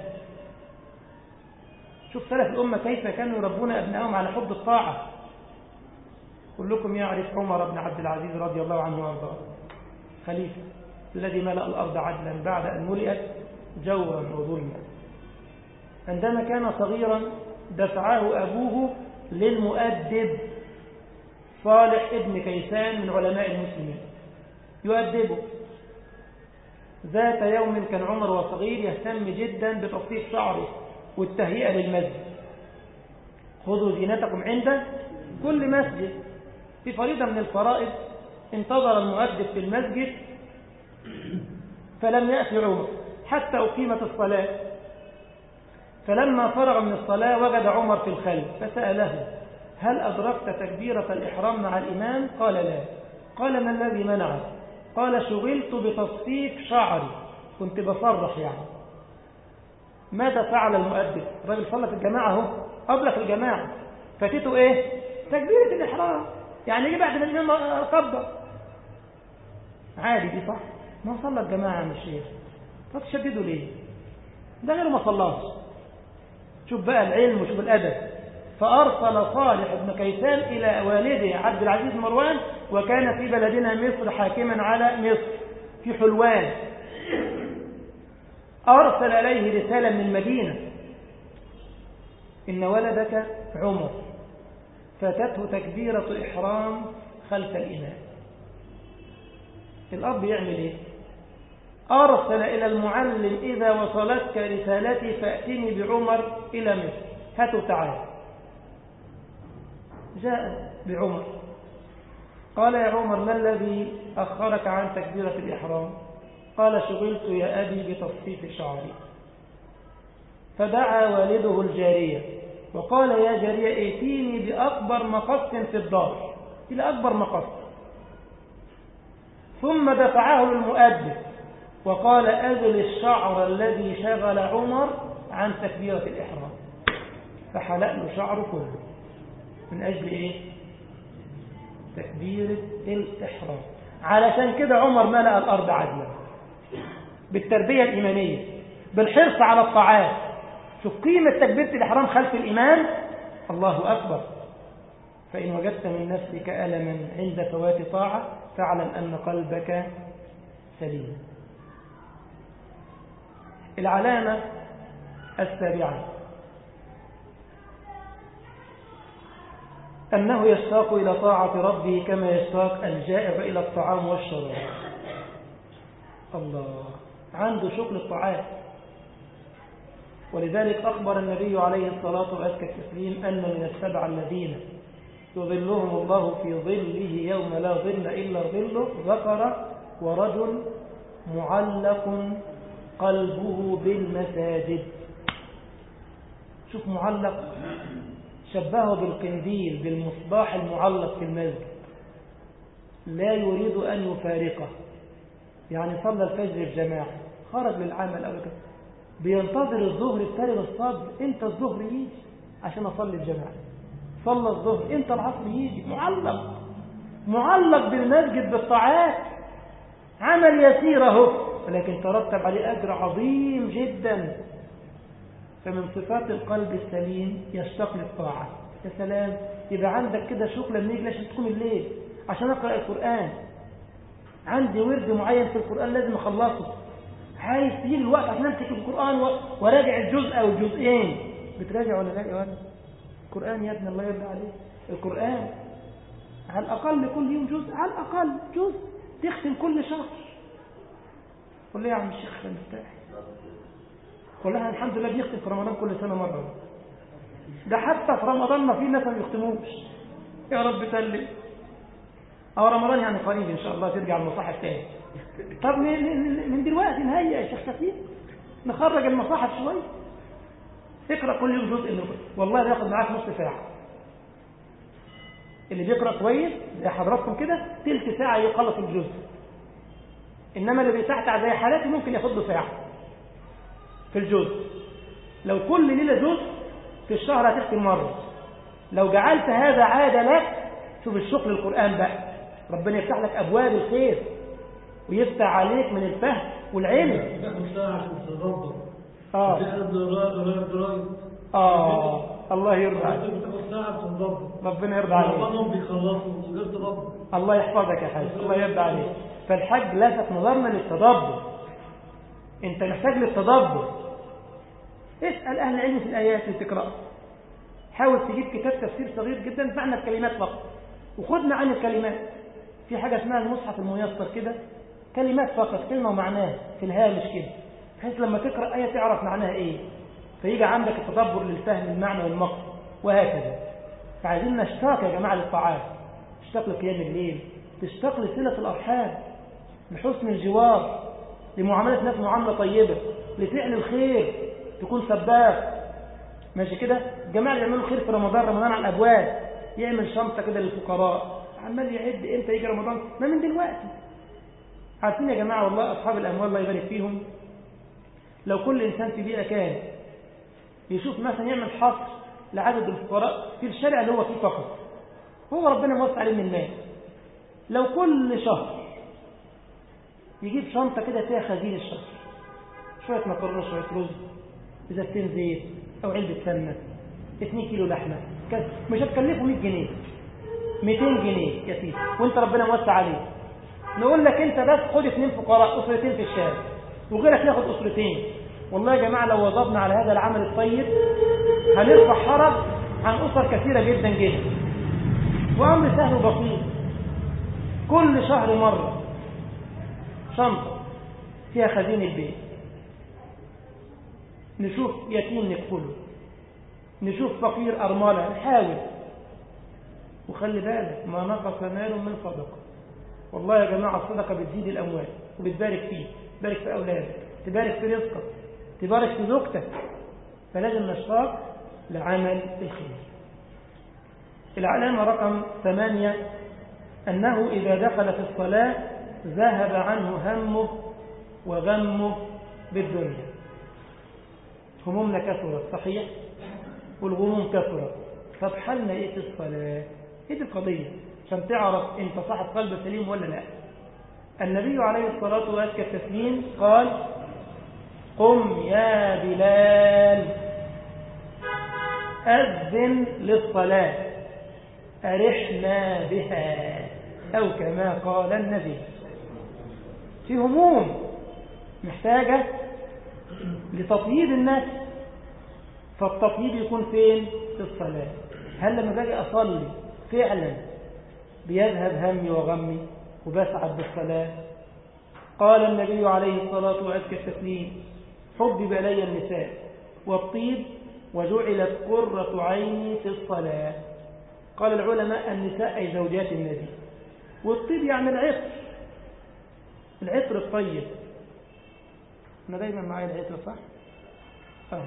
شوف سلف الأمة كيف كانوا يربون أبنائهم على حب الطاعة. كلكم يعرف عمر بن عبد العزيز رضي الله عنه وارضاه، خليفة الذي ملأ الأرض عدلا بعد أن ملئت جورا وظلما. عندما كان صغيرا دفعه أبوه للمؤدب صالح ابن كيسان من علماء المسلمين يؤدبه. ذات يوم كان عمر وصغير يهتم جدا بتقصير شعره والتهيئة للمسجد. خذوا زينتكم عند كل مسجد. في فريضة من الفرائض انتظر المؤدب في المسجد فلم يأتي عمر حتى أقيمت الصلاة. فلما فرغ من الصلاة وجد عمر في الخلف فسأله: هل أدركت تكبيرة الإحرام مع الإمام؟ قال: لا. قال: ما الذي منعك؟ قال: شغلت بتصفيف شعري، كنت بصرح يعني. ماذا فعل المؤدب؟ الراجل صلى في الجماعة اهو، قبل في الجماعة، فاتته ايه؟ تكبيرة الإحرام. يعني جه بعد ما الإمام كبر عادي، دي صح؟ ما صلى الجماعة من الشيخ، فتشددوا ليه؟ ده غير ما صلاش. شوف بقى العلم وشوف الأدب. فأرسل صالح بن كيسان إلى والده عبد العزيز بن مروان، وكان في بلدنا مصر حاكما على مصر في حلوان. أرسل إليه رسالة من المدينة: إن ولدك عمر فاتته تكبيرة إحرام خلف الإمام. الأب يعمل إيه؟ أرسل إلى المعلم: إذا وصلتك رسالتي فأتني بعمر إلى مصر، هاتوا تعالى. جاء بعمر، قال: يا عمر، ما الذي أخرك عن تكبيرة الإحرام؟ قال: شغلت يا أبي بتصفيف شعري. فدعا والده الجارية وقال: يا جارية، ائتيني بأكبر مقص في الدار، إلى أكبر مقص. ثم دفعه للمؤدب وقال: أزل الشعر الذي شغل عمر عن تكبيرة الإحرام. فحلق له شعره كله من أجل إيه؟ تكبيرة الإحرام. علشان كده عمر ملأ الأرض عدلا بالتربية الإيمانية، بالحرص على الطاعات. شوف قيمة تكبيرة الإحرام خلف الإمام. الله أكبر. فإن وجدت من نفسك ألما عند فوات طاعة فاعلم أن قلبك سليم. العلامة السابعة أنه يشتاق إلى طاعة ربه كما يشتاق الجائع إلى الطعام والشراب. الله، عنده شغل الطاعات. ولذلك أخبر النبي عليه الصلاة والتسليم أن من السبع الذين يظلهم الله في ظله يوم لا ظل إلا ظله ذكر ورجل معلق قلبه بالمساجد. شوف معلق، شبهه بالقنديل بالمصباح المعلق في المسجد، لا يريد أن يفارقه. يعني صلى الفجر الجماعة، خرج للعمل أو كده، بينتظر الظهر بفارغ الصبر، انت الظهر يجي عشان أصلي الجماعة، صلى الظهر انت العصر يجي، معلق معلق بالمسجد بالطاعات، عمل يسير اهو، ولكن ترتب عليه أجر عظيم جدا. فمن صفات القلب السليم يشتاق للطاعة. يا سلام، يبقى عندك كده شوق لما يجي عشان تقوم الليل عشان أقرأ القرآن، عندي ورد معين في القرآن لازم أخلصه، عايز تيجي الوقت عشان أمسك القرآن وراجع الجزء أو الجزئين. بتراجع ولا لا يا ولد؟ القرآن يا ابن الله يرضى عليك، القرآن على الأقل كل يوم جزء، على الأقل جزء تختم كل شهر. قل لي يا عم الشيخ مفتاح، قل لها الحمد لله بنختم في رمضان كل سنة مرة، ده حتى في رمضان ما في ناس ما بيختموش. يا رب سلم. أو رمضان يعني قريب إن شاء الله ترجع المصاحف تاني. طب من دلوقتي نهيئ يا شيخ خفيف، نخرج المصاحف شوية، اقرأ كل يوم جزء منه، والله ده ياخد معاك نص ساعة. اللي بيقرأ كويس زي حضراتكم كده تلت ساعة يخلص الجزء، إنما اللي بيتعتع زي حالاتي ممكن ياخد له ساعة في الجزء. لو كل ليلة جزء في الشهر هتختم مرة. لو جعلت هذا عادة لك، شوف الشغل القرآن بقى، ربنا يفتح لك أبواب الخير ويفتح عليك من الفهم والعلم. آه آه الله يرضى عليك، ربنا يرضى عليك، الله يحفظك يا حاج، الله يرضى عليك. فالحج لفت نظرنا للتدبر، انت محتاج للتدبر. اسأل أهل العلم في الآيات اللي تقرأ، حاول تجيب كتاب تفسير صغير جدا معنى الكلمات فقط، وخد معاني الكلمات. في حاجة اسمها المصحف الميسر كده، كلمات فقط، كلمة ومعناها في الهامش كده، بحيث لما تقرأ آية تعرف معناها ايه، فيجي عندك التدبر للفهم المعنى والمقصد وهكذا. فعايزين نشتاق يا جماعة للطاعات، تشتاق لقيام الليل، تشتاق لصلة الأرحام، لحسن الجوار، لمعاملة ناس معاملة طيبة، لفعل الخير، تكون سباق. ماشي كده؟ الجماعة اللي يعملوا خير في رمضان، رمضان على الأبواب، يعمل شنطة كده للفقراء، عمال يعد امتى يجي رمضان، ما من دلوقتي. عارفين يا جماعة والله أصحاب الأموال الله يبارك فيهم، لو كل إنسان في بيئة كان يشوف مثلا يعمل حصر لعدد الفقراء في الشارع اللي هو فيه فقط، هو ربنا موسع عليه من المال، لو كل شهر يجيب شنطة كده فيها خزين الشهر، شوية مكرونة، شوية رز، ازازتين زيت أو علبة سمنة، اتنين كيلو لحمة، مش هتكلفه مية جنيه، ميتين جنيه يا سيدي، وانت ربنا موسع عليه. نقول لك انت بس خد اتنين فقراء، أسرتين في الشارع، وغيرك ياخد أسرتين. والله يا جماعة لو وضبنا على هذا العمل الطيب هنرفع حرج عن أسر كثيرة جدا جدا، وأمر سهل وبسيط. كل شهر مرة شنطة فيها خزين البيت، نشوف يتيم نكفله، نشوف فقير أرملة نحاول. وخلي بالك ما نقص مال من صدقة، والله يا جماعة الصدقة بتزيد الأموال وبتبارك فيه، تبارك في أولادك، تبارك في رزقك، تبارك في زوجتك. فلازم نشتاق لعمل الخير. العلامة رقم ثمانية أنه إذا دخل في الصلاة ذهب عنه همه وغمه بالدنيا. همومنا كثرت صحيح، والغموم كثرت، طب حلنا إيه في الصلاة؟ إيه دي القضية عشان تعرف أنت صاحب قلب سليم ولا لا. النبي عليه الصلاة وأزكى التسليم قال: قم يا بلال أذن للصلاة أرحنا بها، أو كما قال النبي. في هموم محتاجة لتطييب النفس، فالتطييب يكون فين؟ في الصلاة. هل لما باجي أصلي فعلا بيذهب همي وغمي وبسعد بالصلاة؟ قال النبي عليه الصلاة وأزكى التسليم: حبب إلي النساء والطيب وجعلت قرة عيني في الصلاة. قال العلماء النساء أي زوجات النبي، والطيب يعني العطر، العطر الطيب. أنا دايما معايا العطر صح؟ أهو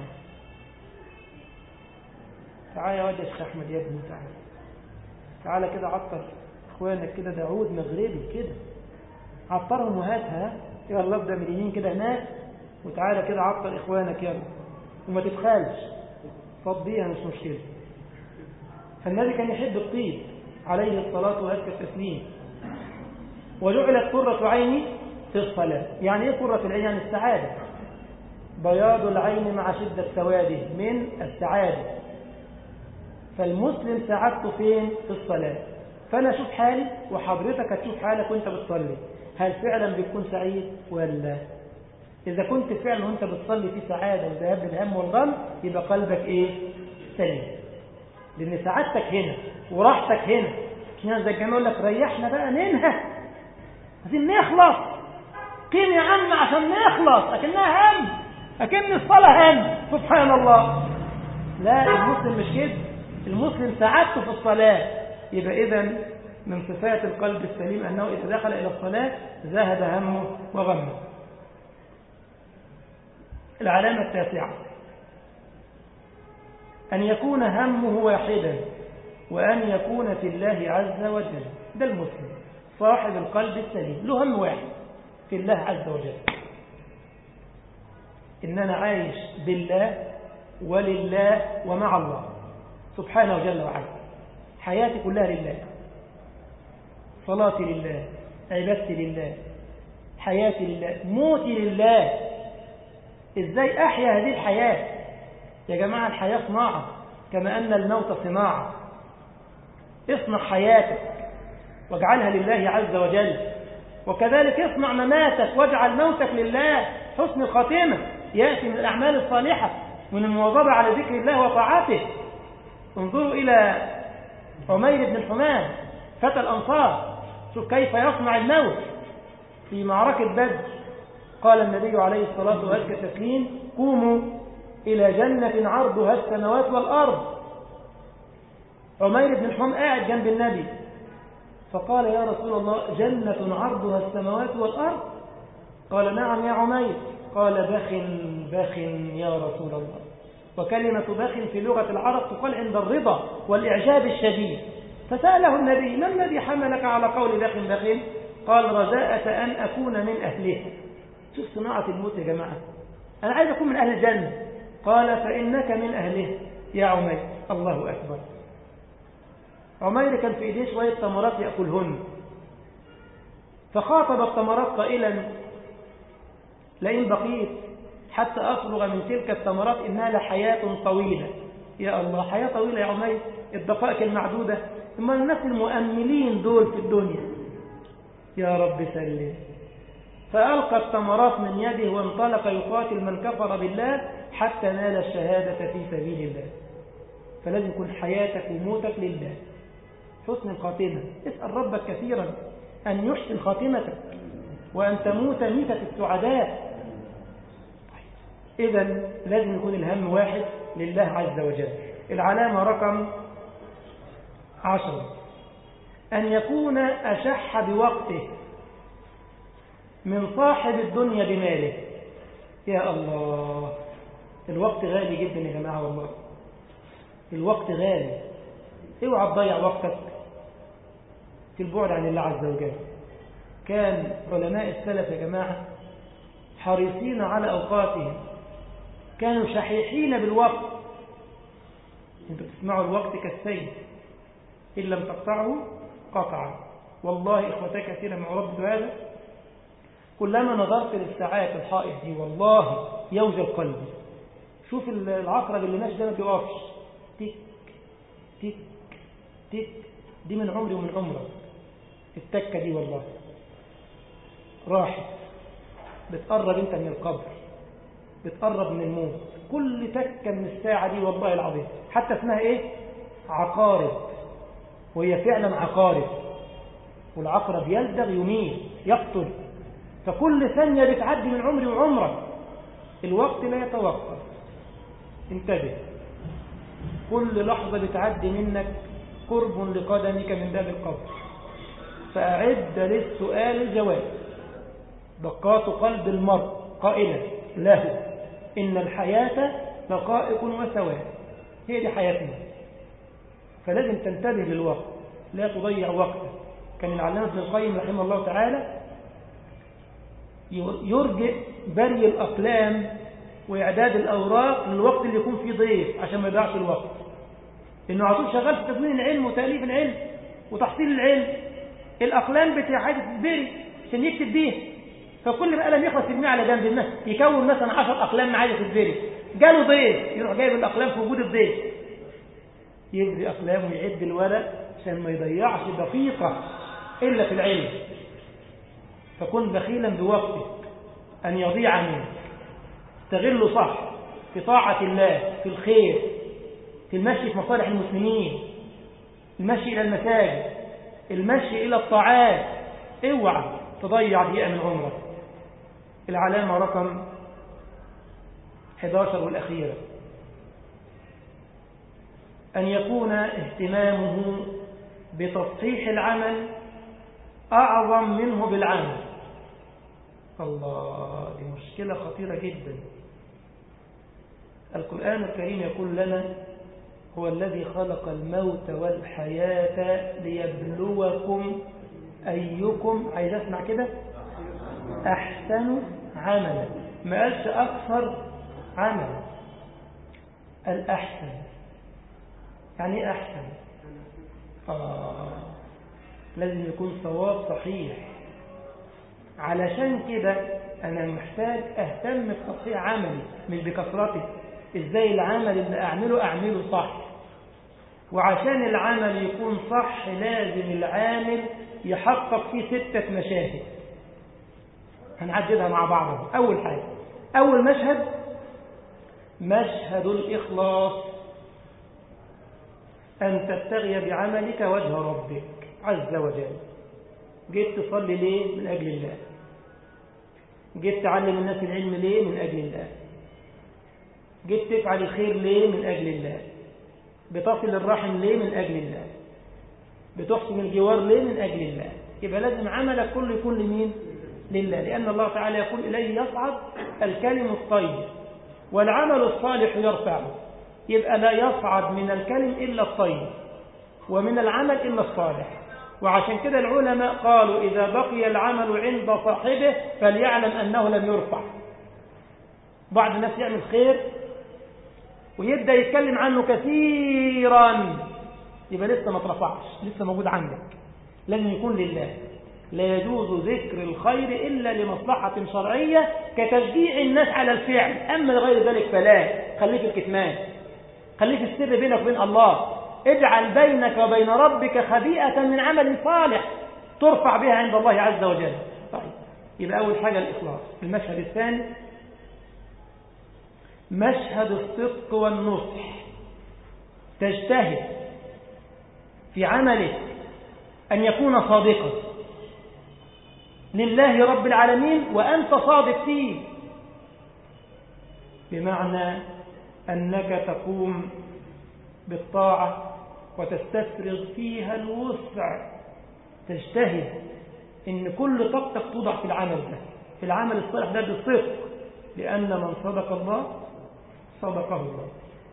تعالى يا واد يا شيخ أحمد يا ابني تعالى تعالى كده عطر إخوانك كده، ده عود مغربي كده، عطرهم وهاتها. يلا ابدأ من اليمين كده هناك وتعالى كده عطر إخوانك يلا، وما تتخالش فضيها مش مشكلة. فالنبي كان يحب الطيب عليه الصلاة وأزكى التسليم. وجعلت قرة عيني في الصلاة. يعني ايه قرة العين؟ يعني السعادة. بياض العين مع شدة سواده من السعادة. فالمسلم سعادته فين؟ في الصلاة. فأنا أشوف حالي وحضرتك هتشوف حالك وانت بتصلي، هل فعلا بتكون سعيد ولا؟ إذا كنت فعلا وانت بتصلي في سعادة وذهاب الهم والغم يبقى قلبك ايه؟ سليم. لأن سعادتك هنا وراحتك هنا. هنا زي الجماعة يقول لك ريحنا بقى ننهى، عايزين نخلص، قيم يا عم عشان نخلص، أكنها هم، أكن الصلاة هم. سبحان الله. لا، المسلم مش كده. المسلم سعادته في الصلاة. يبقى إذن من صفات القلب السليم أنه إذا دخل إلى الصلاة ذهب همه وغمه. العلامة التاسعة أن يكون همه واحدا وأن يكون في الله عز وجل. ده المسلم صاحب القلب السليم، له هم واحد في الله عز وجل، إن أنا عايش بالله ولله ومع الله سبحانه وجل وعلا. حياتي كلها لله، صلاتي لله، عبادتي لله، حياتي لله، موتي لله. إزاي أحيا هذه الحياة يا جماعة؟ الحياة صناعة كما أن الموت صناعة. اصنع حياتك واجعلها لله عز وجل، وكذلك اصنع مماتك واجعل موتك لله. حسن الخاتمة يأتي من الأعمال الصالحة، من المواظبة على ذكر الله وطاعته. انظروا إلى عمير بن الحمام فتى الأنصار، شوف كيف يصنع الموت في معركة بدر. قال النبي عليه الصلاة وأزكى التسليم: قوموا إلى جنة عرضها السماوات والأرض. عمير بن الحمام قاعد جنب النبي فقال: يا رسول الله، جنة عرضها السماوات والأرض؟ قال: نعم يا عمير. قال: بخ بخ يا رسول الله. وكلمة بخ في لغة العرب تقال عند الرضا والإعجاب الشديد. فسأله النبي: ما الذي حملك على قول بخ بخ؟ قال: رجاءة أن أكون من أهله. شوف صناعة الموت يا جماعة، أنا عايز أكون من أهل الجنة. قال: فإنك من أهله يا عمير. الله أكبر. عمير كان في إيديه شوية تمرات يأكلهن، فخاطب التمرات قائلا: لئن بقيت حتى أفرغ من تلك التمرات إنها لحياة طويلة. يا الله، حياة طويلة يا عمير، الدقائق المعدودة. إما الناس المؤملين دول في الدنيا، يا رب سلم. فألقى التمرات من يده وانطلق يقاتل من كفر بالله حتى نال الشهادة في سبيل الله. فلازم يكون حياتك وموتك لله. حسن الخاتمة، اسأل ربك كثيرا أن يحسن خاتمتك وأن تموت ميتة السعداء. إذن لازم يكون الهم واحد لله عز وجل. العلامة رقم عشر أن يكون أشح بوقته من صاحب الدنيا بماله. يا الله، الوقت غالي جدا يا جماعة، والله الوقت غالي. اوعى تضيع وقتك في البعد عن الله عز وجل. كان علماء السلف يا جماعة حريصين على أوقاتهم، كانوا شحيحين بالوقت. انتوا تسمعوا الوقت كالسيل، إن لم تقطعه قطعا. والله إخوتي كثيرا مع رب هذا، كلما نظرت للساعات الحائط دي والله يوجل قلبي. شوف العقرب اللي ماشي ده ما بيقفش، تك تك تك، دي من عمري ومن عمرك. التكة دي والله راحت، بتقرب انت من القبر، بتقرب من الموت. كل تكة من الساعة دي والله العظيم حتى اسمها ايه؟ عقارب. وهي فعلا عقارب، والعقرب يلدغ يميت يقتل. فكل ثانية بتعدي من عمري وعمرك. الوقت لا يتوقف، انتبه. كل لحظة بتعدي منك قرب لقدمك من باب القبر. فأعد للسؤال الجواب. دقات قلب المرء قائلة: له. إن الحياة دقائق وثوان، هي دي حياتنا. فلازم تنتبه للوقت، لا تضيع وقتك. كان العلامة ابن القيم رحمه الله تعالى يرجئ بري الأقلام وإعداد الأوراق للوقت اللي يكون فيه ضيف عشان ما يضيعش الوقت، إنه على طول شغال في تدوين العلم وتأليف العلم وتحصيل العلم. الأقلام بتاعته تتبري عشان يكتب بيها، فكل ما قلم يخلص يرميه على جنب الماء، يكون مثلا عشر أقلام معاه تتبري. جاله ضيف يروح جايب الأقلام في وجود الضيف، يبري أقلامه ويعد الورق عشان ما يضيعش دقيقة إلا في العلم. فكن بخيلا بوقتك أن يضيع منك، استغله صح في طاعة الله، في الخير، في المشي في مصالح المسلمين، المشي إلى المساجد، المشي إلى الطاعات. اوعى تضيع دقيقة من عمرك. العلامة رقم أحد عشر والأخيرة، أن يكون اهتمامه بتصحيح العمل أعظم منه بالعمل. الله، دي مشكلة خطيرة جدا. القرآن الكريم يقول لنا هو الذي خلق الموت والحياة ليبلوكم أيكم، عايز أسمع كده، أحسن عملا. ما قالش أكثر عملا، الأحسن. يعني أحسن آه لازم يكون صواب صحيح. علشان كده أنا محتاج أهتم بتصحيح عملي مش بكثرته. إزاي العمل اللي أعمله أعمله صح، وعشان العمل يكون صح لازم العامل يحقق فيه ستة مشاهد هنعددها مع بعض. أول حاجة، أول مشهد مشهد الإخلاص، أن تبتغي بعملك وجه ربك عز وجل. جيت تصلي ليه؟ من أجل الله. جيت تعلم الناس العلم ليه؟ من أجل الله. جيت تفعل الخير ليه؟ من أجل الله. بتصل الرحم ليه؟ من أجل الله. بتحسن الجوار ليه؟ من أجل الله. يبقى لازم عملك كله يكون لمين؟ لله، لأن الله تعالى يقول إليه يصعد الكلم الطيب والعمل الصالح يرفعه. يبقى لا يصعد من الكلم إلا الطيب ومن العمل إلا الصالح. وعشان كده العلماء قالوا إذا بقي العمل عند صاحبه فليعلم أنه لم يرفع. بعض الناس يعمل خير ويبدأ يتكلم عنه كثيرا، يبقى لسه ما ترفعش، لسه موجود عندك. لازم يكون لله. لا يجوز ذكر الخير إلا لمصلحة شرعية كتشجيع الناس على الفعل، أما لغير ذلك فلا. خليه في الكتمان، خليه في السر بينك وبين الله. اجعل بينك وبين ربك خبيئة من عمل صالح ترفع بها عند الله عز وجل. طيب، يبقى أول حاجة الإخلاص. المشهد الثاني مشهد الصدق والنصح. تجتهد في عملك أن يكون صادقا لله رب العالمين وأنت صادق فيه، بمعنى أنك تقوم بالطاعة وتستفرغ فيها الوسع. تجتهد إن كل طاقتك توضع في العمل ده، في العمل الصالح ده بالصدق، لأن من صدق الله صدقه الله.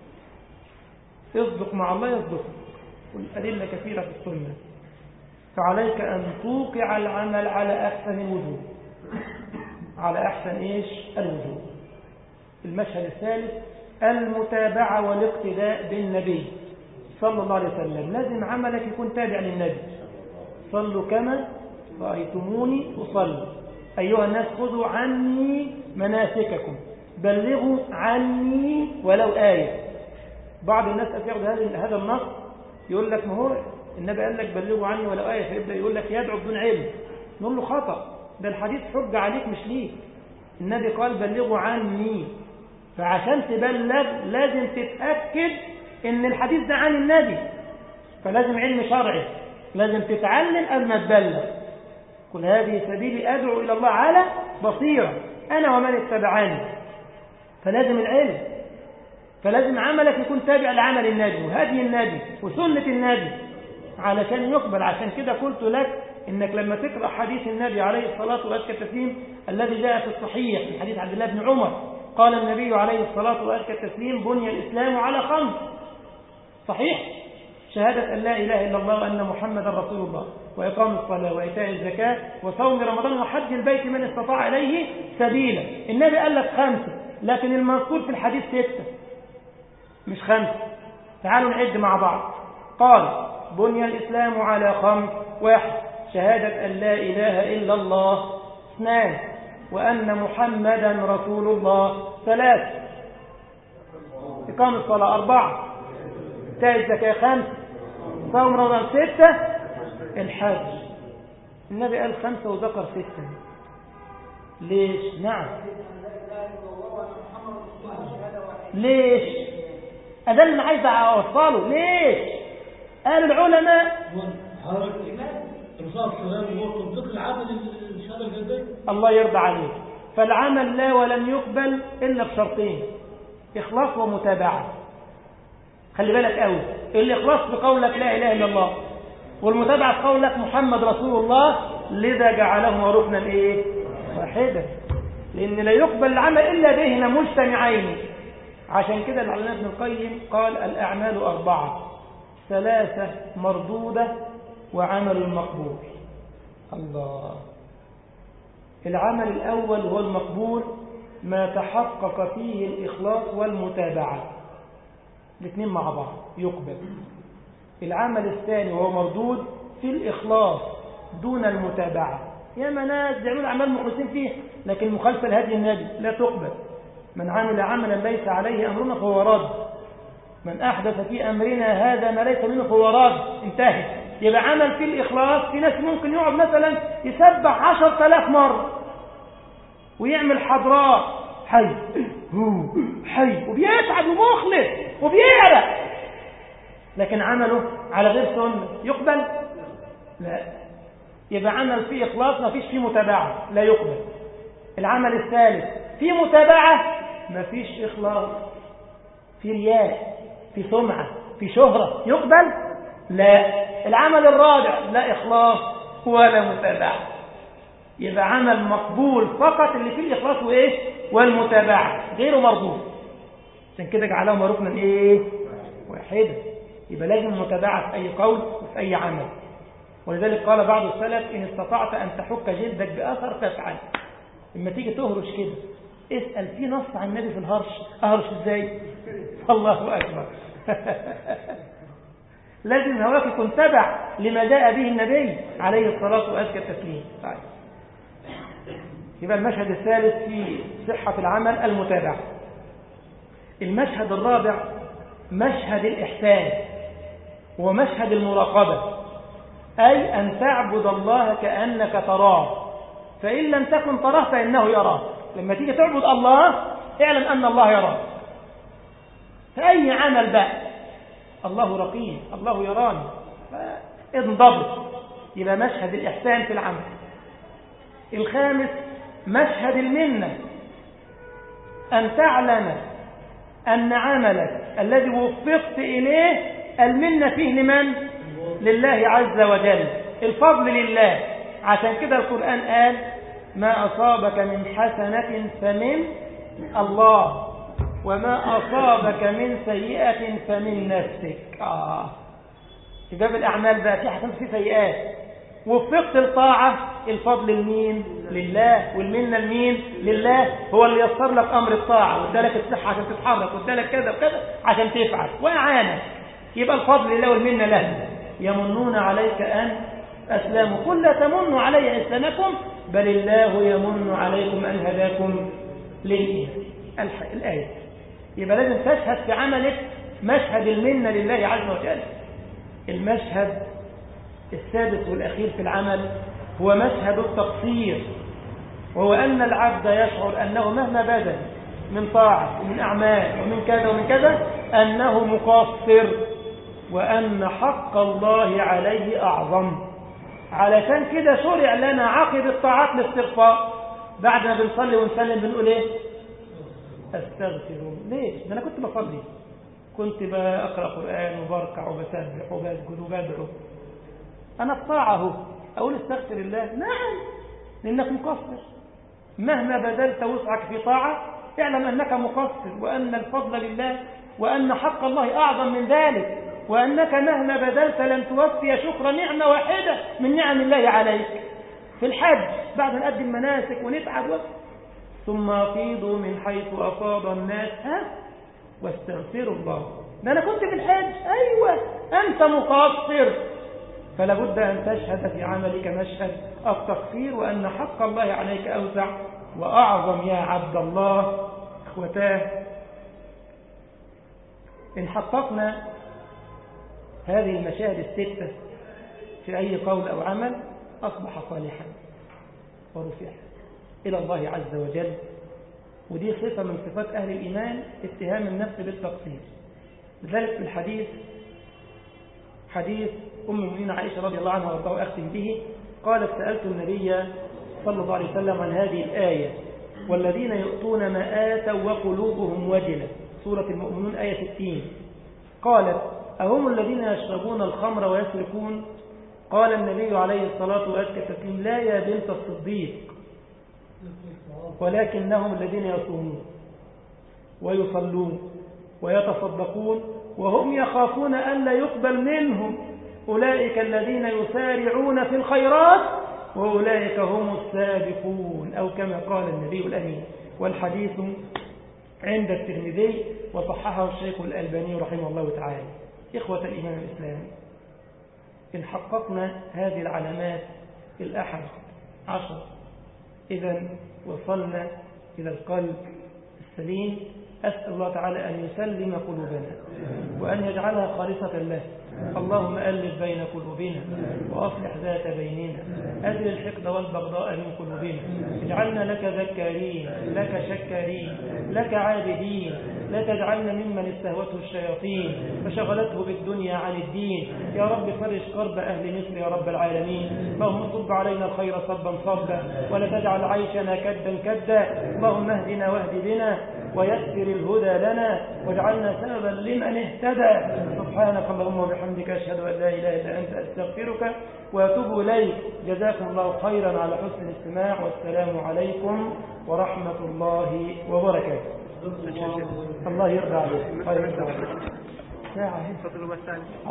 اصدق مع الله يصدقك، والأدلة كثيرة في السنة. فعليك أن توقع العمل على أحسن الوجوه، على أحسن إيش الوجوه. المشهد الثالث المتابعة والاقتداء بالنبي صلى الله عليه وسلم. لازم عملك يكون تابع للنبي. صلوا كما رأيتموني أصلي، أيها الناس خذوا عني مناسككم، بلغوا عني ولو آية. بعض الناس ياخذ هذا النص يقول لك ما هو النبي قال لك بلغوا عني ولو آية، فيبدأ يقول لك يدعو بدون علم. نقول له خطأ، ده الحديث حجة عليك مش ليك. النبي قال بلغوا عني، فعشان تبلغ لازم تتأكد ان الحديث ده عن النبي، فلازم علم شرعي، لازم تتعلم قبل ما تبلغ. قل هذه سبيلي أدعو إلى الله على بصيرة أنا ومن اتبعني. فلازم العلم، فلازم عملك يكون تابع لعمل النبي وهدي النبي وسنة النبي علشان يقبل. عشان كده قلت لك إنك لما تقرأ حديث النبي عليه الصلاة وأزكى التسليم الذي جاء في الصحيح من حديث عبد الله بن عمر قال النبي عليه الصلاة وأزكى التسليم بني الإسلام على خمس، صحيح؟ شهادة أن لا إله إلا الله وأن محمدا رسول الله وإقام الصلاة وإيتاء الزكاة وصوم رمضان وحج البيت من استطاع إليه سبيلا. النبي قال لك خمسة، لكن المذكور في الحديث ستة مش خمسة. تعالوا نعد مع بعض. قال بني الإسلام على خمس: واحد شهادة أن لا إله إلا الله، اثنان وأن محمدا رسول الله، ثلاث إقام الصلاة، أربعة إيتاء الزكاة، خمسة صوم رمضان، ستة الحج. النبي قال خمسة وذكر ستة، ليش؟ نعم ليش؟ هذا اللي عايز أوصله. ليش؟ قال العلماء الله يرضى عليه، فالعمل لا ولم يقبل إلا بشرطين: إخلاص ومتابعة. خلي بالك قوي، الإخلاص بقولك لا إله إلا الله، والمتابعة بقولك محمد رسول الله، لذا جعلهما ركنا إيه؟ واحدا، لأن لا يقبل العمل إلا بهما مجتمعين. عشان كده العلامة ابن القيم قال الأعمال أربعة: ثلاثة مردودة وعمل مقبول. الله. العمل الأول هو المقبول ما تحقق فيه الإخلاص والمتابعة، الاثنين مع بعض يقبل. العمل الثاني وهو مردود في الإخلاص دون المتابعة. يا ناس يعملون أعمال مخلصين فيه لكن مخالفة لهدي النبي لا تقبل. من عمل عملا ليس عليه أمرنا فهو رد، من أحدث في أمرنا هذا ما ليس منه فهو رد. انتهت. يبقى عمل في الإخلاص. في ناس ممكن يقعد مثلا يسبح عشر آلاف مرة ويعمل حضرات حي حي وبيتعب ومخلص وبيعرق، لكن عمله على غير سنة يقبل؟ لا. يبقى عمل فيه إخلاص ما فيش فيه متابعة لا يقبل. العمل الثالث فيه متابعة ما فيش إخلاص، في رياء، في سمعة، في شهرة، يقبل؟ لا. العمل الرابع لا إخلاص ولا متابعة، يبقى عمل مقبول فقط اللي فيه الإخلاص وإيه؟ والمتابعة، غيره مردود. عشان كده جعلهم ركنا إيه؟ واحدة. يبقى لازم متابعة في أي قول وفي أي عمل. ولذلك قال بعض السلف إن استطعت أن تحك جلدك بأثر تفعل. لما تيجي تهرش كده اسأل في نص عن النبي في الهرش، أهرش إزاي؟ الله أكبر. لازم هواك يكون تبع لما جاء به النبي عليه الصلاة وأزكى التسليم. طيب. يبقى المشهد الثالث في صحة العمل المتابعة. المشهد الرابع مشهد الإحسان ومشهد المراقبة، أي أن تعبد الله كأنك تراه، فإن لم تكن تراه فإنه يراك. لما تيجي تعبد الله اعلم أن الله يراك في أي عمل بقى. الله رقيب، الله يراني، انضبط. يبقى مشهد الإحسان في العمل. الخامس مشهد المنة، أن تعلم أن عملك الذي وفقت إليه المنة فيه لمن؟ لله عز وجل، الفضل لله. عشان كده القرآن قال ما أصابك من حسنة فمن الله وما أصابك من سيئة فمن نفسك. آه. في باب الأعمال بقى في حسنات في سيئات. وفقت الطاعة الفضل المين؟ لله، والمنة المين؟ لله. هو اللي يسر لك أمر الطاعة وادالك الصحة عشان تتحرك وادالك كذا وكذا عشان تفعل وأعانك. يبقى الفضل لله والمنة له. يمنون عليك أن أسلموا، قل لا تمنوا علي إسلامكم بل الله يمن عليكم أن هداكم للإيمان. الآية. يبقى لازم تشهد في عملك مشهد المنة لله عز وجل. المشهد السادس والأخير في العمل هو مشهد التقصير، وهو أن العبد يشعر أنه مهما بذل من طاعة ومن أعمال ومن كذا ومن كذا أنه مقصر، وأن حق الله عليه أعظم. علشان كده شرع لنا عقب الطاعات الاستغفار. بعد ما بنصلي ونسلم بنقول ايه؟ استغفر. ليش؟ ده انا كنت بصلي، كنت بقرأ قرآن وبركع وبسبح وبسجد وبدعو، أنا الطاعة أقول استغفر الله؟ نعم، لأنك مقصر. مهما بذلت وسعك في طاعة اعلم أنك مقصر، وأن الفضل لله، وأن حق الله أعظم من ذلك، وأنك مهما بذلت لن توفي شكر نعمة واحدة من نعم الله عليك. في الحج بعد أن نؤدي المناسك ونتعب وقت ثم أفيضوا من حيث أفاض الناس ها واستغفروا الله. ده أنا كنت في الحج، أيوة أنت مقصر، فلا بد أن تشهد في عملك مشهد التقصير، وأن حق الله عليك أوسع وأعظم يا عبد الله. إخوتاه، إن حققنا هذه المشاهد الستة في أي قول أو عمل أصبح صالحا ورفع إلى الله عز وجل. ودي صفة من صفات أهل الإيمان، اتهام النفس بالتقصير. لذلك في الحديث، حديث أم المؤمنين عائشة رضي الله عنها وارضاها أختم به، قالت سألت النبي صلى الله عليه وسلم عن هذه الآية: والذين يؤتون ما آتوا وقلوبهم وجلة، سورة المؤمنون آية ستين. قالت: أهم الذين يشربون الخمر ويسرقون؟ قال النبي عليه الصلاة والسلام: لا يا بنت الصديق، ولكنهم الذين يصومون ويصلون ويتصدقون وهم يخافون أن لا يقبل منهم، أولئك الذين يسارعون في الخيرات وأولئك هم السابقون، أو كما قال النبي الأمين. والحديث عند الترمذي وصححه الشيخ الألباني رحمه الله تعالى. إخوة الإيمان الإسلامي، إن حققنا هذه العلامات الأحد عشر إذن وصلنا إلى القلب السليم. أسأل الله تعالى أن يسلم قلوبنا وأن يجعلها خالصة له. اللهم ألف بين قلوبنا وأصلح ذات بيننا، أزل الحقد والبغضاء من قلوبنا، اجعلنا لك ذكارين لك شكارين لك عابدين، لا تجعلنا ممن استهوته الشياطين فشغلته بالدنيا عن الدين. يا رب فرج كرب أهل مصر يا رب العالمين. اللهم صب علينا الخير صبا صبا، ولا تجعل عيشنا كدا كدا. اللهم اهدنا واهد بنا ويسر الهدى لنا واجعلنا سببا لمن اهتدى. سبحانك اللهم وبحمدك، أشهد أن لا إله إلا أنت، أستغفرك وأتوب إليك. جزاكم الله خيرا على حسن الاستماع، والسلام عليكم ورحمة الله وبركاته. الله يرضى عليك. الله يرضى عليك. ساعة